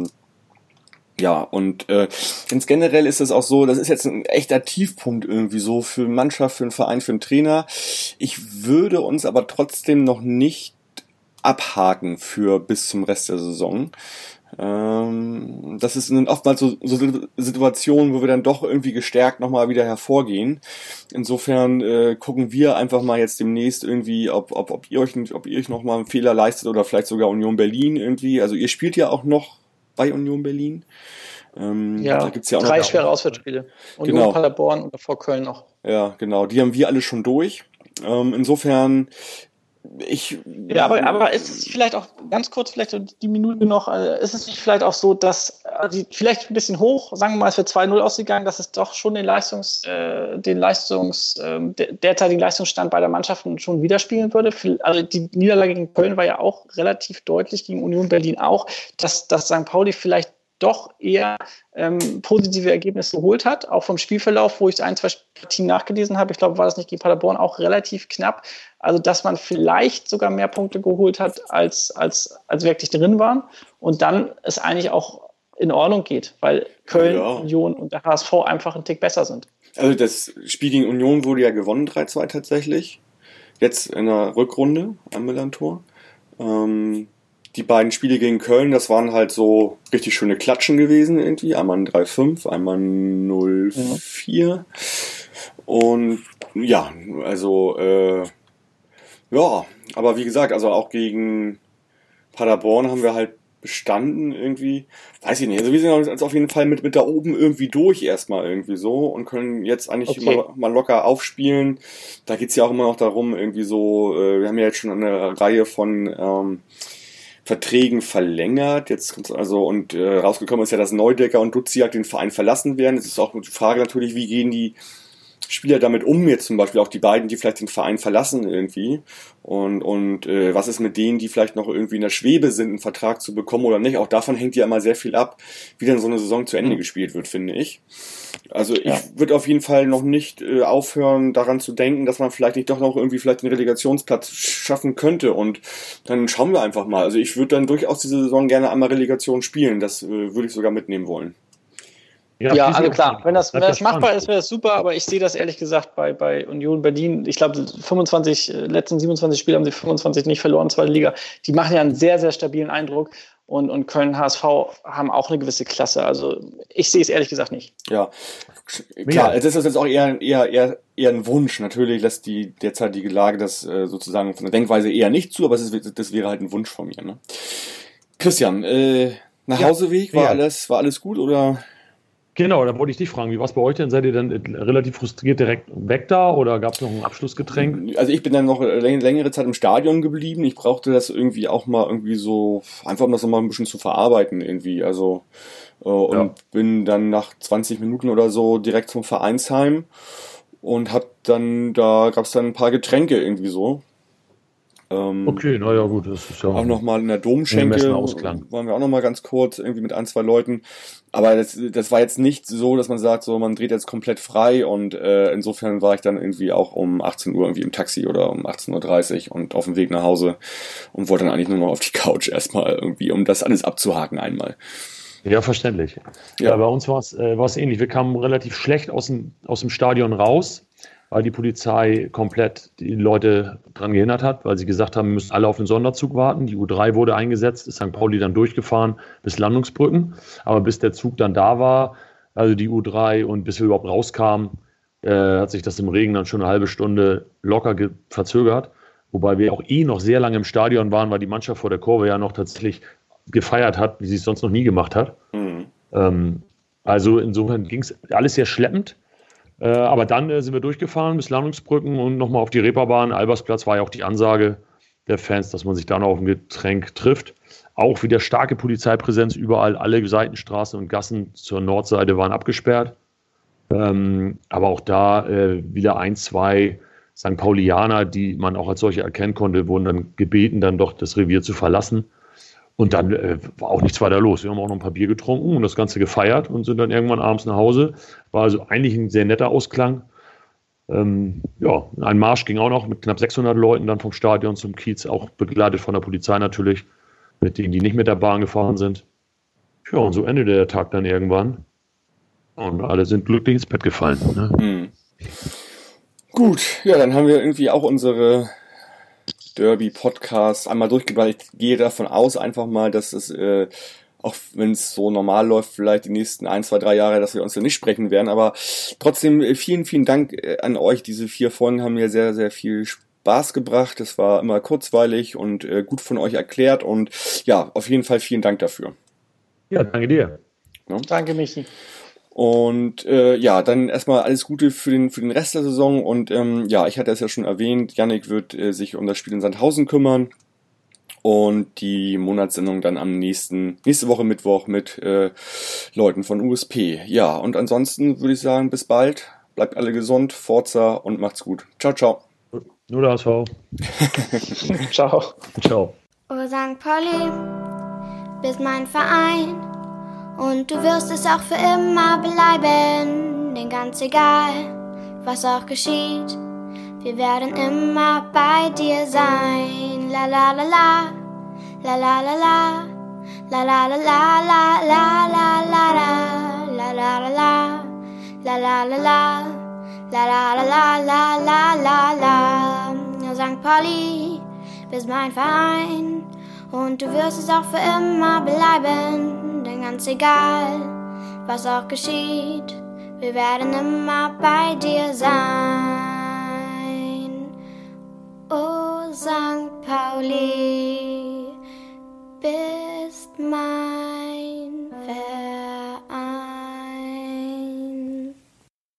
B: Ganz generell ist es auch so, das ist jetzt ein echter Tiefpunkt irgendwie so für eine Mannschaft, für einen Verein, für einen Trainer. Ich würde uns aber trotzdem noch nicht abhaken für bis zum Rest der Saison. Das ist oftmals so Situationen, wo wir dann doch irgendwie gestärkt nochmal wieder hervorgehen. Insofern gucken wir einfach mal jetzt demnächst irgendwie, ob ihr euch nochmal einen Fehler leistet oder vielleicht sogar Union Berlin irgendwie. Also ihr spielt ja auch noch bei Union Berlin.
D: Da gibt's ja auch 3 schwere Auswärtsspiele. Union, genau. Paderborn und davor Köln noch.
B: Ja, genau. Die haben wir alle schon durch. Insofern
D: aber ist es vielleicht auch, ganz kurz, vielleicht die Minute noch, ist es nicht vielleicht auch so, dass die vielleicht ein bisschen hoch, sagen wir mal, es wird 2-0 ausgegangen, dass es doch schon den derzeitigen Leistungsstand beider Mannschaften schon widerspiegeln würde? Also die Niederlage gegen Köln war ja auch relativ deutlich, gegen Union Berlin auch, dass St. Pauli vielleicht doch eher positive Ergebnisse geholt hat, auch vom Spielverlauf, wo ich 1-2 Partien nachgelesen habe. Ich glaube, war das nicht gegen Paderborn auch relativ knapp. Also, dass man vielleicht sogar mehr Punkte geholt hat, als wirklich drin waren. Und dann es eigentlich auch in Ordnung geht, weil Köln, Union und der HSV einfach einen Tick besser sind.
B: Also das Spiel gegen Union wurde ja gewonnen, 3-2 tatsächlich. Jetzt in der Rückrunde am Millantor. Die beiden Spiele gegen Köln, das waren halt so richtig schöne Klatschen gewesen irgendwie. Einmal ein 3-5, einmal ein 0-4. Und aber wie gesagt, also auch gegen Paderborn haben wir halt bestanden irgendwie. Weiß ich nicht. Also wir sind jetzt auf jeden Fall mit da oben irgendwie durch erstmal irgendwie so und können jetzt eigentlich mal locker aufspielen. Da geht's ja auch immer noch darum, irgendwie so, wir haben ja jetzt schon eine Reihe von Verträgen verlängert. Jetzt und rausgekommen ist ja, dass Neudecker und Duziak den Verein verlassen werden. Es ist auch die Frage natürlich, wie gehen die Spieler damit um, jetzt zum Beispiel auch die beiden, die vielleicht den Verein verlassen irgendwie und was ist mit denen, die vielleicht noch irgendwie in der Schwebe sind, einen Vertrag zu bekommen oder nicht. Auch davon hängt ja immer sehr viel ab, wie dann so eine Saison zu Ende gespielt wird, finde ich. Also ich würde auf jeden Fall noch nicht aufhören, daran zu denken, dass man vielleicht nicht doch noch irgendwie vielleicht einen Relegationsplatz schaffen könnte und dann schauen wir einfach mal. Also ich würde dann durchaus diese Saison gerne einmal Relegation spielen, das würde ich sogar mitnehmen wollen.
D: Ja, also klar, wenn das machbar ist, wäre das super, aber ich sehe das ehrlich gesagt bei Union Berlin, ich glaube, letzten 27 Spiele haben sie 25 nicht verloren, zweite Liga, die machen ja einen sehr, sehr stabilen Eindruck und Köln, HSV haben auch eine gewisse Klasse, also ich sehe es ehrlich gesagt nicht.
B: Ja, klar, es ist jetzt auch eher ein Wunsch, natürlich lässt die derzeitige Lage das sozusagen von der Denkweise eher nicht zu, aber das wäre halt ein Wunsch von mir, ne? Christian, Nachhauseweg, war alles gut, oder?
C: Genau, da wollte ich dich fragen, wie war es bei euch denn? Seid ihr dann relativ frustriert direkt weg da oder gab es noch ein Abschlussgetränk?
B: Also ich bin dann noch längere Zeit im Stadion geblieben. Ich brauchte das irgendwie auch mal irgendwie so, einfach um das nochmal ein bisschen zu verarbeiten irgendwie. Also bin dann nach 20 Minuten oder so direkt zum Vereinsheim und da gab es dann ein paar Getränke irgendwie so.
C: Okay, naja gut, das ist ja
B: auch nochmal in der Domschenke waren wir auch nochmal ganz kurz irgendwie mit 1, 2 Leuten, aber das war jetzt nicht so, dass man sagt, so man dreht jetzt komplett frei und insofern war ich dann irgendwie auch um 18 Uhr irgendwie im Taxi oder um 18:30 Uhr und auf dem Weg nach Hause und wollte dann eigentlich nur noch auf die Couch erstmal irgendwie, um das alles abzuhaken einmal.
C: Ja, verständlich. Ja, bei uns war es ähnlich. Wir kamen relativ schlecht aus dem Stadion raus, weil die Polizei komplett die Leute dran gehindert hat, weil sie gesagt haben, wir müssen alle auf den Sonderzug warten. Die U3 wurde eingesetzt, ist St. Pauli dann durchgefahren bis Landungsbrücken. Aber bis der Zug dann da war, also die U3 und bis wir überhaupt rauskamen, hat sich das im Regen dann schon eine halbe Stunde locker verzögert. Wobei wir auch noch sehr lange im Stadion waren, weil die Mannschaft vor der Kurve ja noch tatsächlich gefeiert hat, wie sie es sonst noch nie gemacht hat. Mhm. Also insofern ging es alles sehr schleppend. Aber dann sind wir durchgefahren bis Landungsbrücken und nochmal auf die Reeperbahn. Albersplatz war ja auch die Ansage der Fans, dass man sich da noch auf ein Getränk trifft. Auch wieder starke Polizeipräsenz überall. Alle Seitenstraßen und Gassen zur Nordseite waren abgesperrt. Aber auch da wieder 1, 2 St. Paulianer, die man auch als solche erkennen konnte, wurden dann gebeten, dann doch das Revier zu verlassen. Und dann war auch nichts weiter los. Wir haben auch noch ein paar Bier getrunken und das Ganze gefeiert und sind dann irgendwann abends nach Hause. War also eigentlich ein sehr netter Ausklang. Ein Marsch ging auch noch mit knapp 600 Leuten dann vom Stadion zum Kiez, auch begleitet von der Polizei natürlich, mit denen, die nicht mit der Bahn gefahren sind. Ja, und so endete der Tag dann irgendwann. Und alle sind glücklich ins Bett gefallen. Ne?
B: Mhm. Gut, ja, dann haben wir irgendwie auch unsere Derby-Podcast einmal durchgebracht. Ich gehe davon aus einfach mal, dass es, auch wenn es so normal läuft, vielleicht die nächsten 1, 2, 3 Jahre, dass wir uns ja nicht sprechen werden. Aber trotzdem vielen, vielen Dank an euch. Diese 4 Folgen haben mir sehr, sehr viel Spaß gebracht. Es war immer kurzweilig und gut von euch erklärt. Und ja, auf jeden Fall vielen Dank dafür.
C: Ja, danke dir.
D: Ja. Danke, Michi.
B: Und dann erstmal alles Gute für den Rest der Saison und ich hatte es ja schon erwähnt, Yannick wird sich um das Spiel in Sandhausen kümmern und die Monatssendung dann am nächste Woche Mittwoch mit Leuten von USP. Ja, und ansonsten würde ich sagen, bis bald, bleibt alle gesund, Forza und macht's gut. Ciao, ciao.
C: Nur der HSV.
D: Ciao.
C: Ciao.
E: Oh St. Pauli, bist mein Verein. Und du wirst es auch für immer bleiben, denn ganz egal, was auch geschieht, wir werden immer bei dir sein. La la la la, la la la la, la la la la la la la la la la la la, la la la la, la la la la la la la. St. Pauli, bist mein Verein und du wirst es auch für immer bleiben. Denn ganz egal, was auch geschieht, wir werden immer bei dir sein. Oh, St. Pauli.